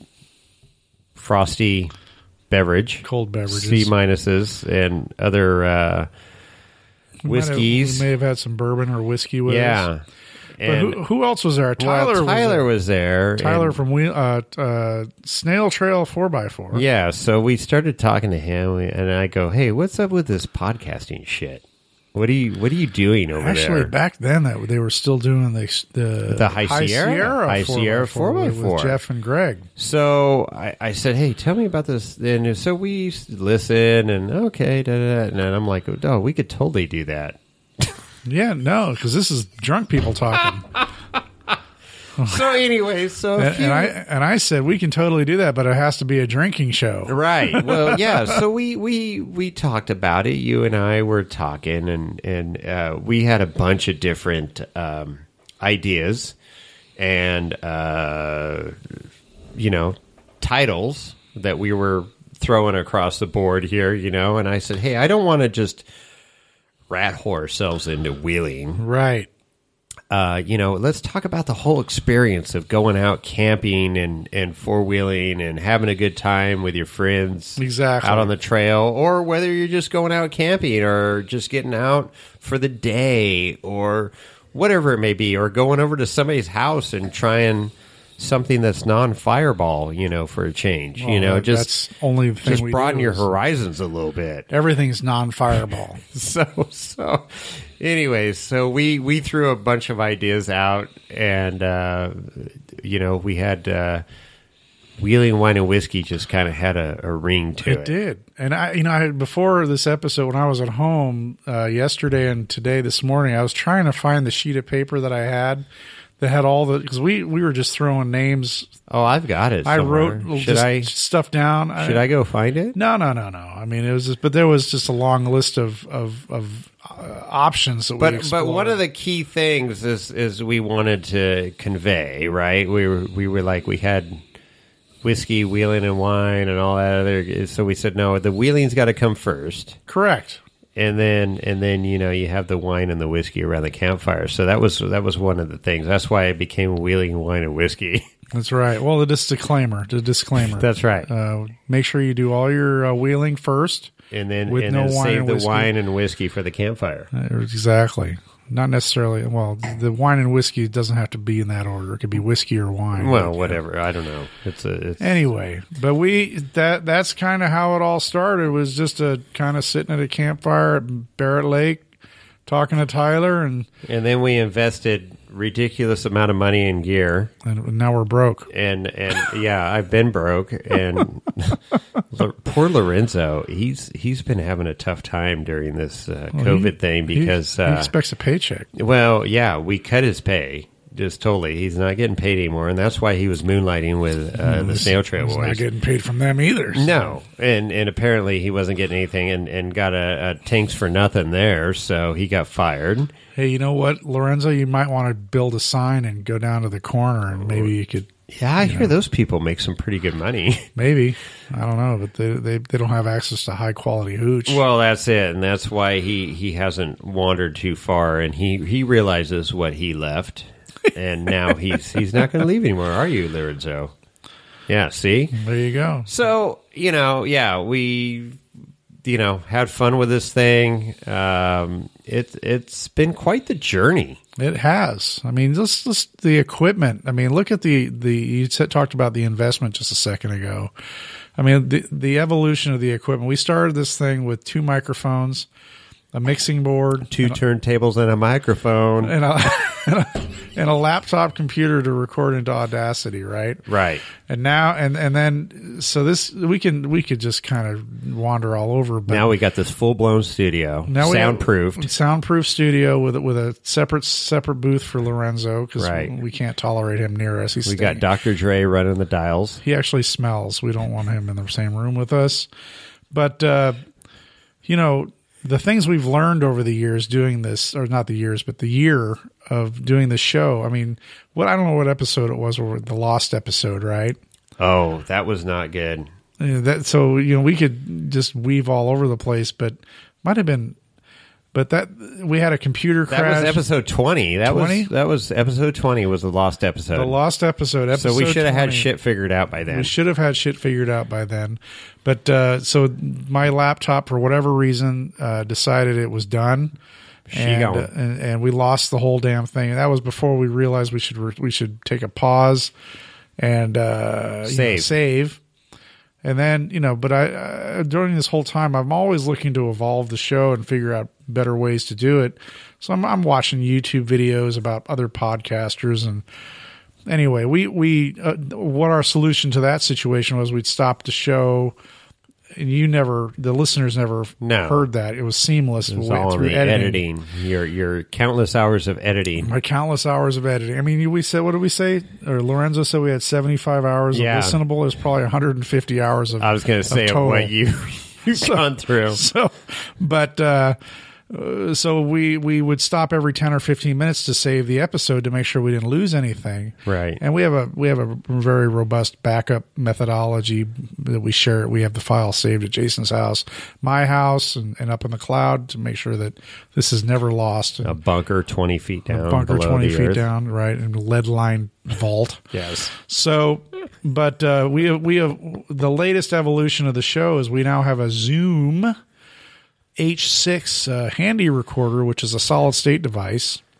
frosty beverage, Cold beverages. C minuses, and other uh, We might have- whiskeys. we may have had some bourbon or whiskey with us. Yeah, But and who, who else was there? Tyler. well, Tyler was was there. there. Tyler and- from Wheel, uh, uh, Snail Trail four by four. yeah. So we started talking to him, and I go, "Hey, what's up with this podcasting shit? What are you What are you doing over Actually, there?" back then that they were still doing the the, The High Sierra? High Sierra four by four. with Jeff and Greg. So I, I said, "Hey, tell me about this." And so we used to listen, and okay, da, da, da. And I'm like, "Oh, we could totally do that." Yeah, no, because this is drunk people talking. So anyway, so a and, few- and I and I said we can totally do that, but it has to be a drinking show. right. Well, yeah. So we we we talked about it. You and I were talking, and and uh, we had a bunch of different um, ideas, and uh, you know, titles that we were throwing across the board here. You know, and I said, "Hey, I don't want to just rat whore ourselves into wheeling." Right. Uh, you know, let's talk about the whole experience of going out camping and, and four-wheeling and having a good time with your friends Exactly. out on the trail, or whether you're just going out camping or just getting out for the day or whatever it may be, or going over to somebody's house and trying something that's non-fireball, you know, for a change. Well, you know, that- just that's only the thing just we broaden do your is- horizons a little bit. Everything's non-fireball. So, so, anyways, so we we threw a bunch of ideas out, and uh, you know, we had uh, Wheeling Wine and Whiskey just kind of had a, a ring to it. It did. And I, you know, I, before this episode, when I was at home uh, yesterday and today, this morning, I was trying to find the sheet of paper that I had that had all the, because we, we were just throwing names. Oh, I've got it. I somewhere. wrote Should just I? stuff down. Should I go find it? No, no, no, no. I mean, it was just, but there was just a long list of, of, of uh, options that we But explored. but one of the key things is is we wanted to convey, right? We were we were like we had whiskey, wheeling, and wine, and all that other. So we said no, the wheeling's got to come first. Correct. And then, and then, you know, you have the wine and the whiskey around the campfire. So that was that was one of the things. That's why it became Wheeling Wine and Whiskey. That's right. Well, the disclaimer, the disclaimer. That's right. Uh, make sure you do all your uh, wheeling first. And then, With and no then wine save and the whiskey. wine and whiskey for the campfire. Uh, Exactly. Not necessarily. Well, the wine and whiskey doesn't have to be in that order. It could be whiskey or wine. Well, whatever. I don't know. It's a. It's, Anyway, but we that that's kind of how it all started. Was just a kind of sitting at a campfire at Barrett Lake, talking to Tyler, and and then we invested ridiculous amount of money in gear. and now we're broke. And and yeah, I've been broke, and poor Lorenzo, he's he's been having a tough time during this uh, COVID he, thing because he, he uh, expects a paycheck. well, yeah, we cut his pay just totally. He's not getting paid anymore, and that's why he was moonlighting with uh, the Snail Trail He's Boys. not getting paid from them either. so. No, and and apparently he wasn't getting anything, and, and got a, a tanks for nothing there, so he got fired. Hey, you know what, Lorenzo? You might want to build a sign and go down to the corner, and maybe you could. Yeah, I hear those people make some pretty good money. Maybe I don't know, but they they they don't have access to high quality hooch. Well, that's it, and that's why he, he hasn't wandered too far, and he, he realizes what he left, and now he's he's not going to leave anymore, are you, Lorenzo? Yeah, see? There you go. So, you know, yeah, we, you know, had fun with this thing. Um, it, it's been quite the journey. It has. I mean, just, just the equipment. I mean, look at the, the you said, talked about the investment just a second ago. I mean, the, the evolution of the equipment. We started this thing with two microphones, a mixing board, Two turntables and a microphone. and a, and a, and a laptop computer to record into Audacity, right? Right. And now, and, and then, so this, we can, we could just kind of wander all over. But Now we got this full-blown studio, Now we have- soundproofed. soundproof studio with with a separate separate booth for Lorenzo because Right. we can't tolerate him near us. He's We got Doctor Dre running the dials. he actually smells. We don't want him in the same room with us. But uh, you know, the things we've learned over the years doing this, or not the years, but the year of doing the show. I mean, what I don't know what episode it was, or the lost episode, right? Oh, that was not good. Uh, That so you know we could just weave all over the place, but might have been. But that we had a computer That crash. was episode twenty. That twenty? was that was episode twenty. Was the lost episode. The lost episode. episode so we should have had twenty. shit figured out by then. We should have had shit figured out by then. But uh, so my laptop, for whatever reason, uh, decided it was done, and, gone. uh, and and we lost the whole damn thing. And that was before we realized we should re- we should take a pause and uh, you know, Save. save. And then, you know, but I, uh, during this whole time, I'm always looking to evolve the show and figure out better ways to do it. So I'm, I'm watching YouTube videos about other podcasters. And anyway, we, we, uh, what our solution to that situation was, we'd stop the show. And you never, the listeners never No. heard that. It was seamless. It was We went all in through the editing. Your your countless hours of editing. My countless hours of editing. I mean, we said, what did we say? Or Lorenzo said we had seventy-five hours Yeah. of listenable. There's probably one hundred fifty hours of I was going to of say total. what you you've gone through. So, but uh, uh, so we we would stop every ten or fifteen minutes to save the episode to make sure we didn't lose anything. Right. And we have a we have a very robust backup methodology that we share. We have the file saved at Jason's house, my house, and, and up in the cloud to make sure that this is never lost. A bunker twenty feet down. A bunker below twenty the feet earth. down, right, in a lead line vault. Yes. So, but uh, we have, we have the latest evolution of the show is we now have a Zoom H six uh, handy recorder, which is a solid state device.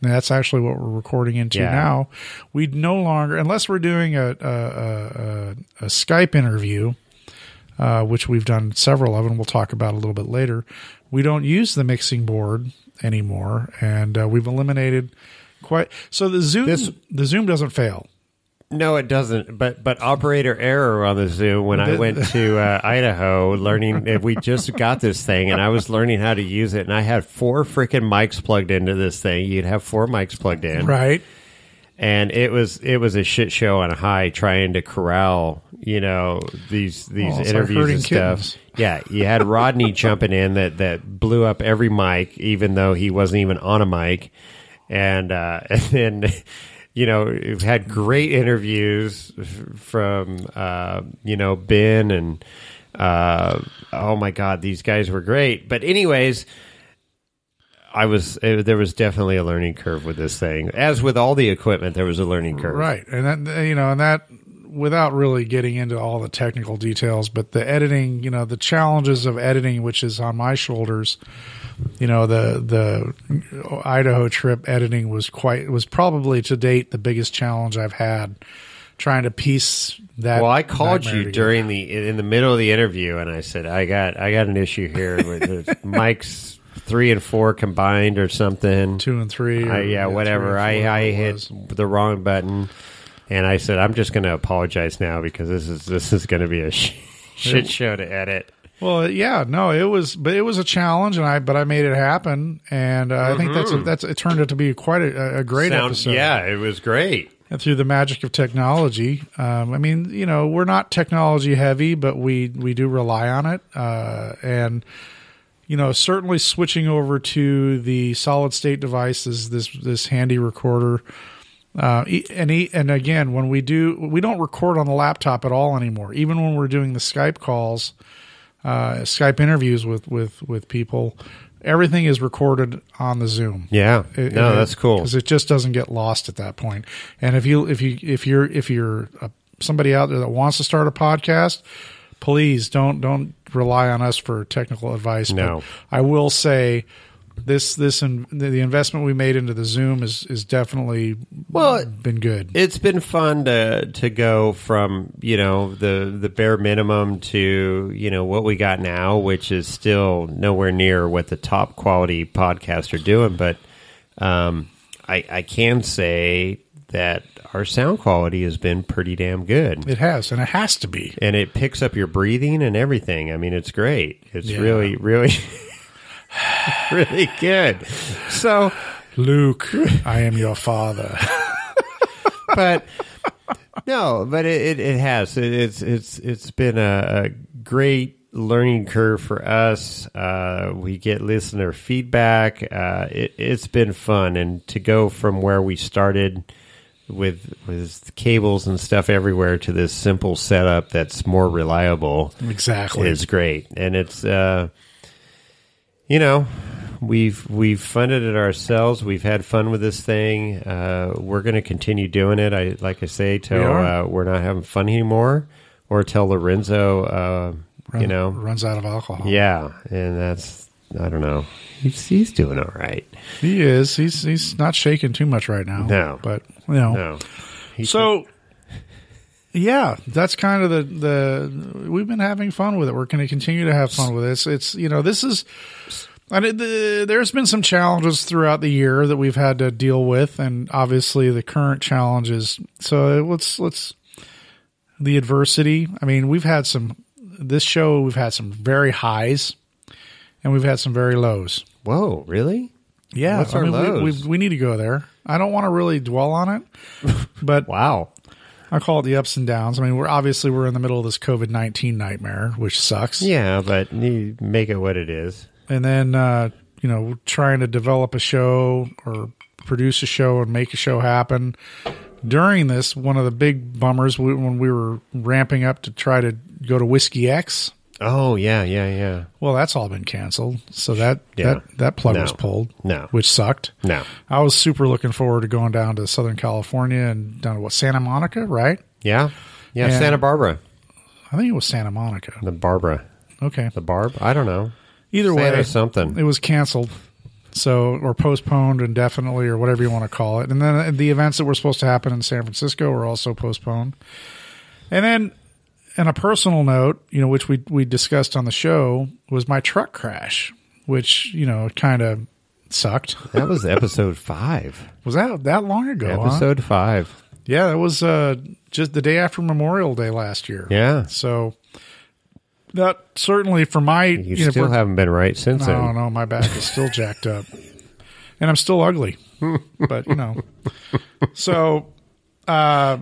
And that's actually what we're recording into Yeah. now. We'd no longer, unless we're doing a, a, a, a Skype interview, uh, which we've done several of, and we'll talk about a little bit later, we don't use the mixing board anymore, and uh, we've eliminated quite. So the Zoom, This- the Zoom doesn't fail. No, it doesn't. But but operator error on the Zoom when I The- went to uh, Idaho learning. If we just got this thing, and I was learning how to use it, and I had four freaking mics plugged into this thing. You'd have four mics plugged in, Right. and it was it was a shit show on a high trying to corral, you know, these these Well, it's like interviews herding and stuff. kittens. Yeah, you had Rodney jumping in that that blew up every mic, even though he wasn't even on a mic, and uh, and then. You know, we've had great interviews f- from, uh, you know, Ben and, uh, oh my God, these guys were great. But anyways, I was, it, there was definitely a learning curve with this thing. As with all the equipment, there was a learning curve. Right. And that, you know, and that, without really getting into all the technical details, but the editing, you know, the challenges of editing, which is on my shoulders, you know, the, the Idaho trip editing was quite, was probably to date the biggest challenge I've had trying to piece that. Well, I called nightmare you together. during the, in the middle of the interview, and I said, I got, I got an issue here with the mics three and four combined or something. two and three. Or, I, yeah, whatever. three I, and four, I whatever it hit was. the wrong button, and I said, I'm just going to apologize now because this is this is going to be a sh- shit show to edit. Well, yeah, no, it was, but it was a challenge, and I, but I made it happen, and uh, I think that's a, that's it turned out to be quite a, a great Sound- episode. Yeah, it was great. And through the magic of technology, um, I mean, you know, we're not technology heavy, but we we do rely on it, uh, and you know, certainly switching over to the solid state devices, this this handy recorder. Uh, e- and e- and again, when we do, we don't record on the laptop at all anymore. Even when we're doing the Skype calls, uh, Skype interviews with, with, with people, everything is recorded on the Zoom. Yeah, It- no, it- that's cool. because it just doesn't get lost at that point. And if you if you if you're if you're uh somebody out there that wants to start a podcast, please don't don't rely on us for technical advice. No. But I will say. This this and the investment we made into the Zoom is is definitely Well, been good. It's been fun to to go from, you know, the the bare minimum to, you know, what we got now, which is still nowhere near what the top quality podcasts are doing. But um, I, I can say that our sound quality has been pretty damn good. It has, and it has to be. And it picks up your breathing and everything. I mean, it's great. It's Yeah. really, really, really good. So, Luke, I am your father. but no, but it, it, it has. It, it's it's it's been a, a great learning curve for us. Uh, we get listener feedback. Uh, it, it's been fun, and to go from where we started with with cables and stuff everywhere to this simple setup that's more reliable Exactly. is great. And it's uh, you know. We've we've funded it ourselves. We've had fun with this thing. Uh, we're going to continue doing it. I like I say till We we are. uh, we're not having fun anymore, or till Lorenzo, uh, Run- you know, runs out of alcohol. yeah. And that's I don't know. He's he's doing all right. He is. He's he's not shaking too much right now. No. but you know. No, He- So, yeah, that's kind of the the. We've been having fun with it. We're going to continue to have fun with it. It's, it's you know this is. And it, the, there's been some challenges throughout the year that we've had to deal with, and obviously the current challenges. So let's let's the adversity. I mean, we've had some. This show, we've had some very highs, and we've had some very lows. whoa, really? Yeah, What's I our mean, we, lows? we we need to go there. I don't want to really dwell on it, but Wow. I call it the ups and downs. I mean, we're obviously we're in the middle of this COVID nineteen nightmare, which sucks. Yeah, but you make it what it is. And then, uh, you know, trying to develop a show or produce a show and make a show happen. During this, one of the big bummers we, when we were ramping up to try to go to Whiskey X, Oh yeah, yeah, yeah. well, that's all been canceled. So that Yeah. that, that plug No. was pulled, No. which sucked. No. I was super looking forward to going down to Southern California and down to what, Santa Monica, right? Yeah. Yeah. And- Santa Barbara. I think it was Santa Monica. The Barbara. Okay. The Barb. I don't know. Either Santa way, something. it was canceled. So, or postponed indefinitely, or whatever you want to call it. And then the events that were supposed to happen in San Francisco were also postponed. And then, on a personal note, you know, which we we discussed on the show, was my truck crash, which, you know, kind of sucked. That was episode five. Was that that long ago? Episode huh? five. Yeah, that was uh, just the day after Memorial Day last year. Yeah. So that certainly for my You, you know, still for, haven't been right since no, then. no, my back is still jacked up, and I'm still ugly. But you know, so uh,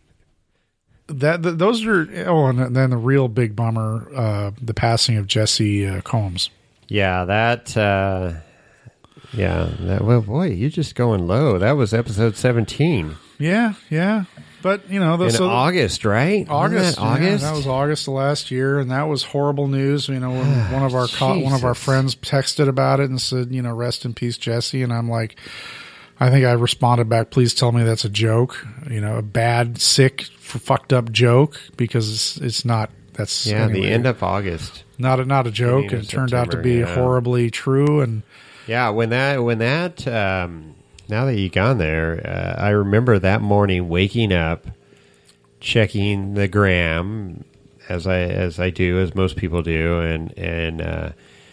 that th- those are. Oh, and then the real big bummer, uh, the passing of Jesse uh, Combs. Yeah, that. Uh, yeah, that. Well, boy, you're just going low. That was episode seventeen. Yeah, yeah. But, you know, In so August, right? August, Wasn't that August. Yeah, that was August of last year, and that was horrible news. You know, when one of our co- one of our Jesus. friends texted about it and said, you know, rest in peace, Jesse. And I'm like, I think I responded back, please tell me that's a joke. You know, a bad, sick, f- fucked up joke, because it's, it's not. That's Yeah, anyway, the end of August. not a, not a joke. beginning It of turned out to September, be yeah. horribly true. And Yeah, when that when that um, now that you've gone there, uh, I remember that morning waking up, checking the gram as I as I do, as most people do, and and uh,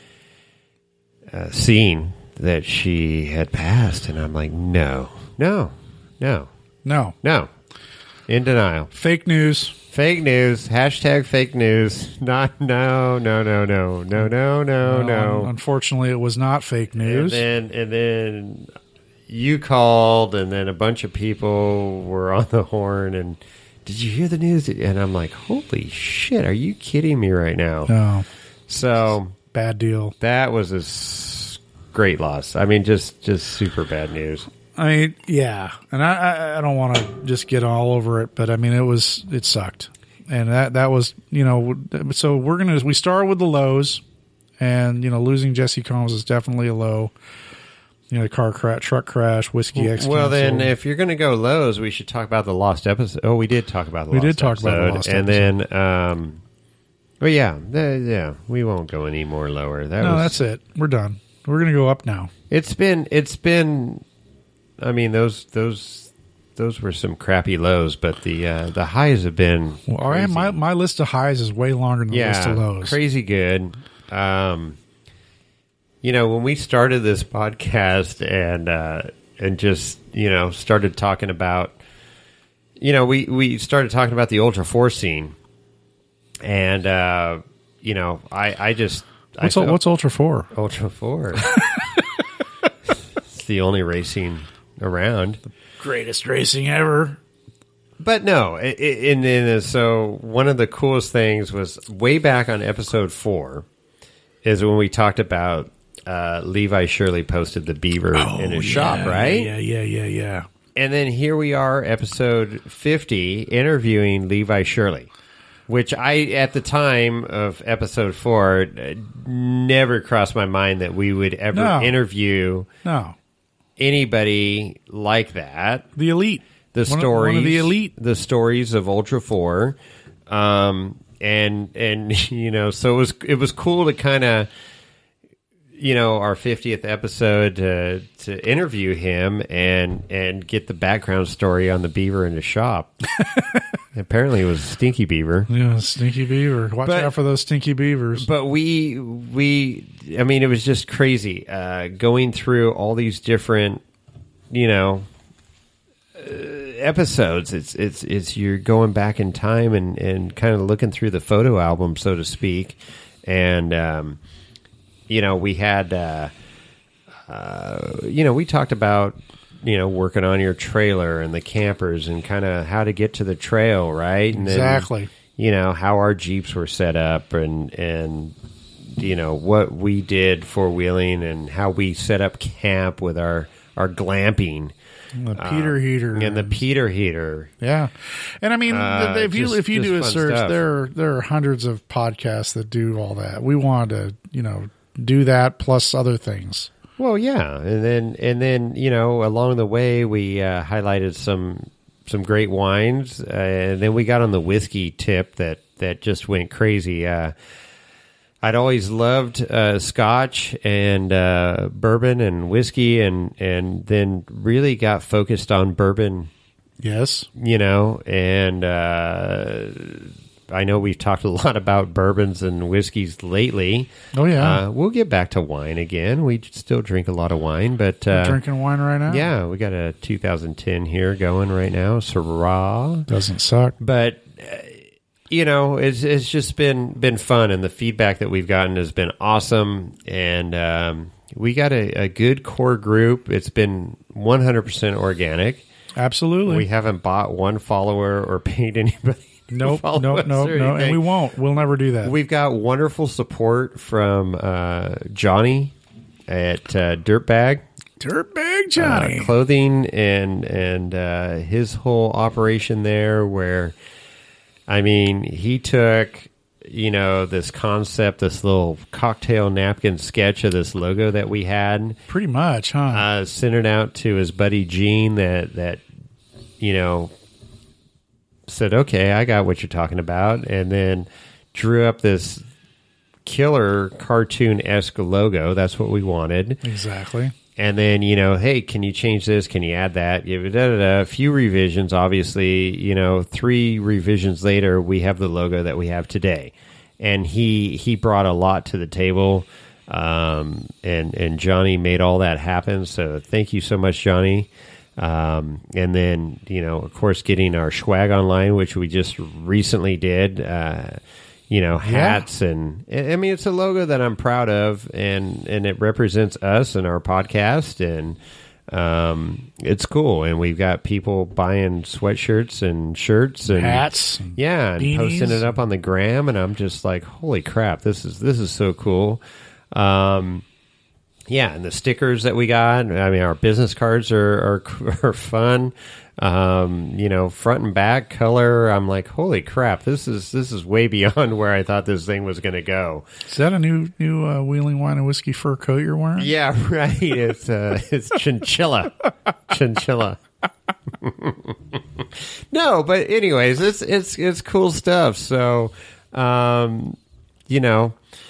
uh, seeing that she had passed, and I'm like, no, no, no, no, no, in denial, fake news. fake news, hashtag fake news, not no, no, no, no, no, no, no, Well, no. un- Unfortunately, it was not fake news. And then, and then you called, and then a bunch of people were on the horn. And did you hear the news? And I'm like, holy shit! Are you kidding me right now? no, So bad deal. that was a s- great loss. I mean, just just super bad news. I mean, yeah, and I, I, I don't want to just get all over it, but I mean, it was it sucked, and that that was you know. So we're gonna we start with the lows, and you know, losing Jesse Combs is definitely a low. You know, car crash, truck crash, whiskey X. Well, then, canceled. if you're going to go lows, we should talk about the lost episode. Oh, we did talk about the We lost did talk about the episode. lost and then, um, well, yeah, the, yeah, we won't go any more lower. That no, was, that's it. We're done. We're gonna go up now. It's been, it's been. I mean, those those those were some crappy lows, but the uh, the highs have been. Well, all right, crazy. my my list of highs is way longer than the yeah, list of lows. crazy good. Um, you know, when we started this podcast and uh, and just you know started talking about, you know, we we started talking about the Ultra Four scene, and uh, you know, I I just What's I ul- felt- what's Ultra Four? Ultra Four? It's the only racing around. Greatest racing ever. But no, i- i- in, in so one of the coolest things was way back on episode four is when we talked about uh, Levi Shirley posted the beaver in his shop, Oh, yeah, right? Yeah, yeah, yeah, yeah. And then here we are, episode fifty, interviewing Levi Shirley, which I, at the time of episode four, uh, never crossed my mind that we would ever No. interview No, anybody like that. the elite. The One of- stories, one of the elite. the stories of Ultra Four, um, and and you know, so it was it was cool to kind of, you know, our fiftieth episode to to interview him and and get the background story on the beaver in the shop. Apparently, it was Stinky Beaver. Yeah, stinky beaver. Watch But- out for those stinky beavers. But we we I mean, it was just crazy uh, going through all these different, you know. Episodes. It's it's it's you're going back in time and, and kind of looking through the photo album, so to speak. And um, you know, we had uh, uh, you know, we talked about you know working on your trailer and the campers and kind of how to get to the trail, right? And Exactly. Then, you know how our Jeeps were set up and and you know what we did for wheeling and how we set up camp with our our glamping. The Peter heater And the Peter heater. yeah, and I mean, Uh, if you just- if you just do a fun search, stuff. there are, there are hundreds of podcasts that do all that. We wanted to, you know, do that plus other things. Well, yeah, and then and then you know along the way we uh, highlighted some some great wines, uh, and then we got on the whiskey tip that that just went crazy. Uh, I'd always loved uh, Scotch and uh, bourbon and whiskey, and and then really got focused on bourbon. Yes, you know, and uh, I know we've talked a lot about bourbons and whiskeys lately. Oh yeah, uh, we'll get back to wine again. We still drink a lot of wine, but uh, we're drinking wine right now. Yeah, we got a two thousand ten here going right now, Syrah. Doesn't suck, but. Uh, You know, it's it's just been been fun, and the feedback that we've gotten has been awesome. And um, we got a, a good core group. It's been one hundred percent organic. Absolutely. We haven't bought one follower or paid anybody. Nope, nope, nope, no, and we won't. We'll never do that. We've got wonderful support from uh, Johnny at uh, Dirtbag. Dirtbag Johnny. Uh, clothing and, and uh, his whole operation there where... I mean, he took, you know, this concept, this little cocktail napkin sketch of this logo that we had. Pretty much, huh? Uh, sent it out to his buddy Gene that, that, you know, said, okay, I got what you're talking about. And then drew up this killer cartoon-esque logo. That's what we wanted. Exactly. And then, you know, hey, can you change this? Can you add that? Da, da, da, da. A few revisions, obviously. You know, three revisions later, we have the logo that we have today. And he he brought a lot to the table, um, and, and Johnny made all that happen. So thank you so much, Johnny. Um, and then, you know, of course, getting our swag online, which we just recently did, uh you know, hats, yeah. and I mean, it's a logo that I'm proud of, and, and it represents us and our podcast, and um, it's cool. And we've got people buying sweatshirts and shirts and hats, yeah, and beanies. posting it up on the gram, and I'm just like, holy crap, this is this is so cool. Um, yeah, and the stickers that we got. I mean, our business cards are are, are fun. Um, you know, front and back color. I'm like, holy crap, this is this is way beyond where I thought this thing was going to go. Is that a new new uh, Wheeling Wine and Whiskey fur coat you're wearing? Yeah, right. It's uh, it's chinchilla, chinchilla. No, but anyways, it's it's it's cool stuff. So, um, you know,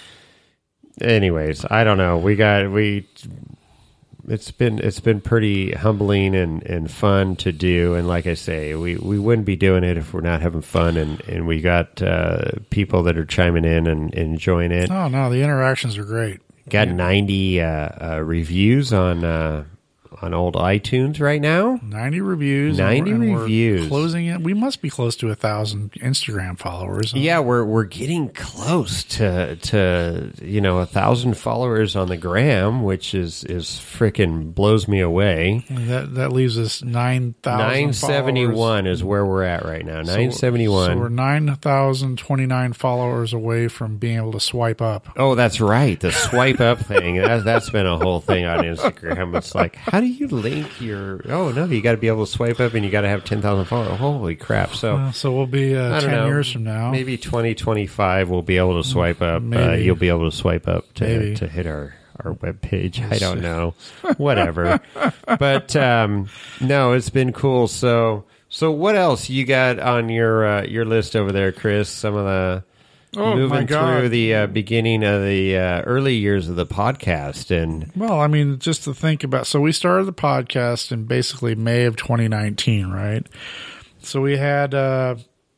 anyways, I don't know. We got we. It's been it's been pretty humbling and, and fun to do, and like I say, we, we wouldn't be doing it if we're not having fun, and, and we got uh, people that are chiming in and, and enjoying it. Oh no, the interactions are great. Got yeah. ninety uh, uh, reviews on uh, on old iTunes right now. Ninety reviews. Ninety and we're, and reviews. We're closing it. We must be close to a thousand Instagram followers. Huh? Yeah, we're we're getting close to to you know a thousand followers on the gram, which is is freaking blows me away. And that that leaves us nine thousand. Nine seventy one is where we're at right now. Nine seventy one. So we're nine thousand twenty nine followers away from being able to swipe up. Oh, that's right, the swipe up thing. That, that's been a whole thing on Instagram. It's like, how do you link your? Oh no, you got to be able to swipe up, and you got to have ten thousand followers. Holy crap! So, uh, so we'll be uh, ten know, years from now. Maybe twenty twenty five. We'll be able to swipe up. Uh, you'll be able to swipe up to maybe. to hit our our web page. I don't know, whatever. But um, no, it's been cool. So, so what else you got on your uh, your list over there, Chris? Some of the. Oh, moving my God. through the uh, beginning of the uh, early years of the podcast. And well, I mean, just to think about, so we started the podcast in basically May of twenty nineteen, right? So we had uh,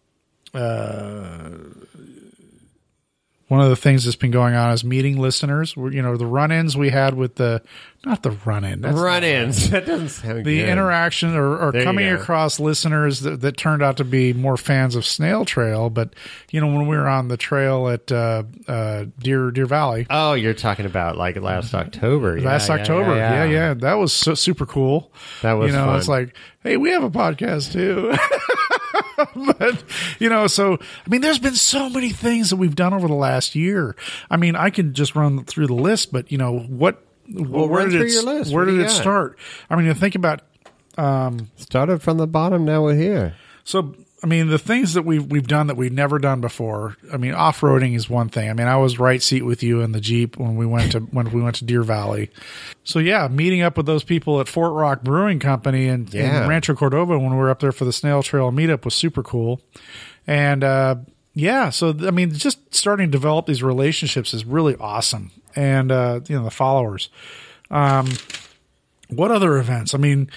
uh, one of the things that's been going on is meeting listeners. We're, you know, the run-ins we had with the, not the run-in. That's run-ins. That doesn't sound the good. interaction or, or coming across listeners that, that turned out to be more fans of Snail Trail. But, you know, when we were on the trail at uh, uh, Deer Deer Valley. Oh, you're talking about like last October. Last yeah, October. Yeah, Yeah, yeah. yeah. That was so, super cool. That was You know, fun. It's like, hey, we have a podcast too. But, you know, so, I mean, there's been so many things that we've done over the last year. I mean, I can just run through the list, but, you know, what, Well, where run did through it, your list. where What do did you it got? start? I mean, you think about, um, Started from the bottom, now we're here. so, I mean, the things that we've, we've done that we've never done before. I mean, off-roading is one thing. I mean, I was right seat with you in the Jeep when we went to, when we went to Deer Valley. So yeah, meeting up with those people at Fort Rock Brewing Company and, Yeah. and Rancho Cordova when we were up there for the Snail Trail meetup was super cool. And, uh, yeah, so I mean, just starting to develop these relationships is really awesome, and uh, you know, the followers. Um, what other events? I mean,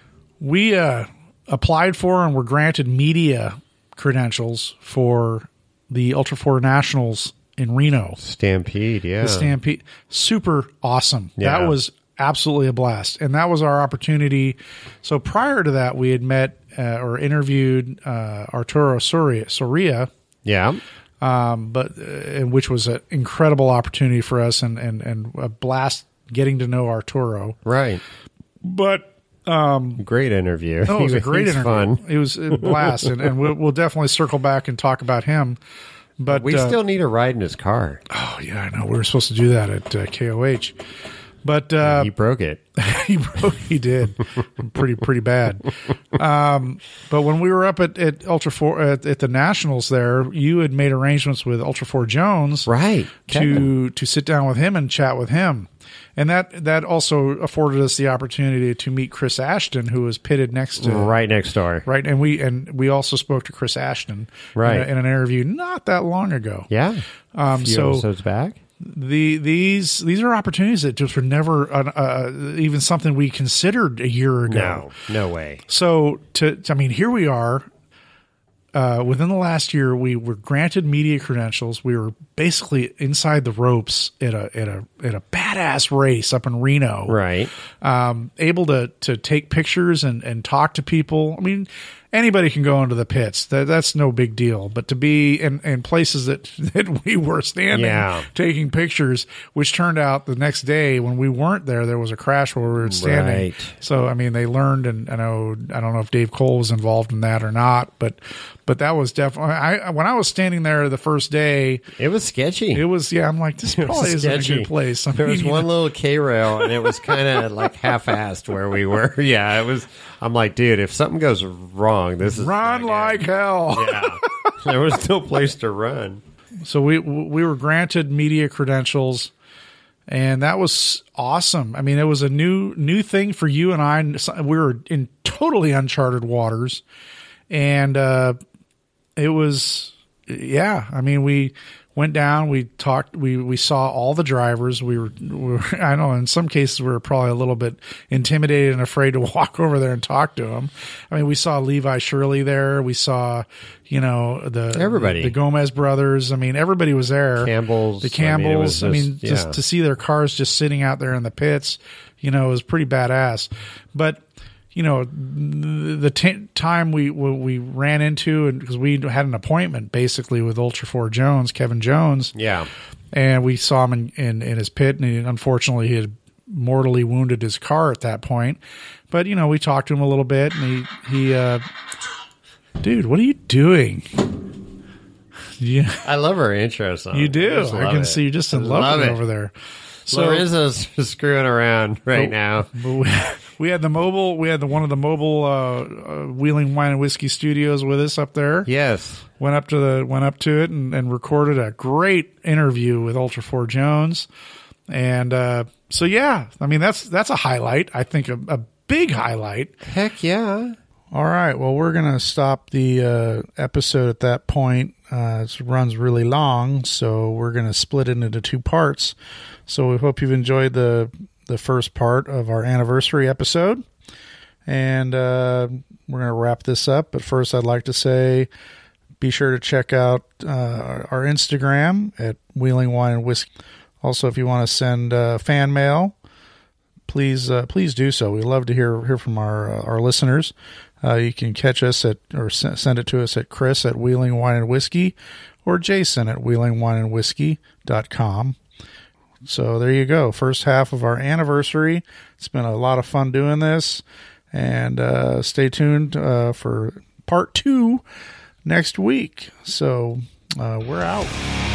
we uh, applied for and were granted media credentials for the Ultra Four Nationals in Reno. Stampede, yeah. The Stampede. Super awesome. Yeah. That was absolutely a blast. And that was our opportunity. So prior to that, we had met uh, or interviewed uh, Arturo Soria, Soria Yeah. um, but uh, which was an incredible opportunity for us and, and, and a blast getting to know Arturo. Right. But Great interview. Oh, it was a great He's interview. fun. It was a blast, and, and we'll, we'll definitely circle back and talk about him. But We uh, still need a ride in his car. oh yeah, I know we were supposed to do that at uh, K O H, but uh, He broke it. he broke, he did pretty pretty bad. Um, but when we were up at, at Ultra Four at, at the Nationals, there you had made arrangements with Ultra Four Jones, Right. to Kevin. to sit down with him and chat with him. And that, that also afforded us the opportunity to meet Chris Ashton, who was pitted next to Right next door. right, and we and we also spoke to Chris Ashton Right. in, a- in an interview not that long ago. Yeah. Um, A few so episodes back. the these these are opportunities that just were never uh, uh, even something we considered a year ago. No. No way. So to I mean, here we are. Uh, within the last year, we were granted media credentials. We were basically inside the ropes at a at a at a badass race up in Reno. Right. Um, able to to take pictures and, and talk to people. I mean, anybody can go into the pits. That that's no big deal. But to be in, in places that, that we were standing Yeah. taking pictures, which turned out the next day when we weren't there, there was a crash where we were standing. Right. So I mean, they learned, and I know I don't know if Dave Cole was involved in that or not, but but that was definitely. I when I was standing there the first day, It was sketchy. it was yeah. I'm like, this It was probably isn't a sketchy. good place. I There was mean, you one know, little K rail, and it was kind of like half-assed where we were. Yeah, it was. I'm like, dude, if something goes wrong, this is run not like good. hell. Yeah, there was no place to run. So we we were granted media credentials, and that was awesome. I mean, it was a new new thing for you and I. We were in totally uncharted waters, and uh, it was yeah. I mean, we went down, we talked, we we saw all the drivers. We were, we were I don't know, in some cases we were probably a little bit intimidated and afraid to walk over there and talk to them. I mean, we saw Levi Shirley there. We saw, you know, the Everybody. the Gomez brothers. I mean, everybody was there. Campbell's. The Campbells. I mean, I mean, it was just- just yeah. to see their cars just sitting out there in the pits, you know, was pretty badass. But you know, the t- time we we ran into, and because we had an appointment basically with Ultra Four Jones, Kevin Jones, Yeah. and we saw him in, in, in his pit, and he, unfortunately he had mortally wounded his car at that point. But you know, we talked to him a little bit, and he he, uh, dude, what are you doing? Yeah, I love her intro song. you do. just I love can it. see you're just in I love, love with it it. over there. So Lorenzo's screwing around right now. but we, we had the mobile. We had the one of the mobile uh, uh, Wheeling Wine and Whiskey Studios with us up there. Yes. Went up to the went up to it and, and recorded a great interview with Ultra Four Jones. And uh, so yeah, I mean that's that's a highlight. I think a, a big highlight. Heck yeah. All right. Well, we're going to stop the uh, episode at that point. Uh, it runs really long, so we're going to split it into two parts. So we hope you've enjoyed the the first part of our anniversary episode. And uh, we're going to wrap this up. But first, I'd like to say be sure to check out uh, our Instagram at Wheeling Wine and Whiskey. Also, if you want to send uh, fan mail, please uh, please do so. We love to hear hear from our uh, our listeners. Uh, you can catch us at or s- send it to us at Chris at Wheeling Wine and Whiskey or Jason at wheeling wine and whiskey dot com. So there you go. First half of our anniversary. It's been a lot of fun doing this, and uh, stay tuned uh, for part two next week. So uh, we're out.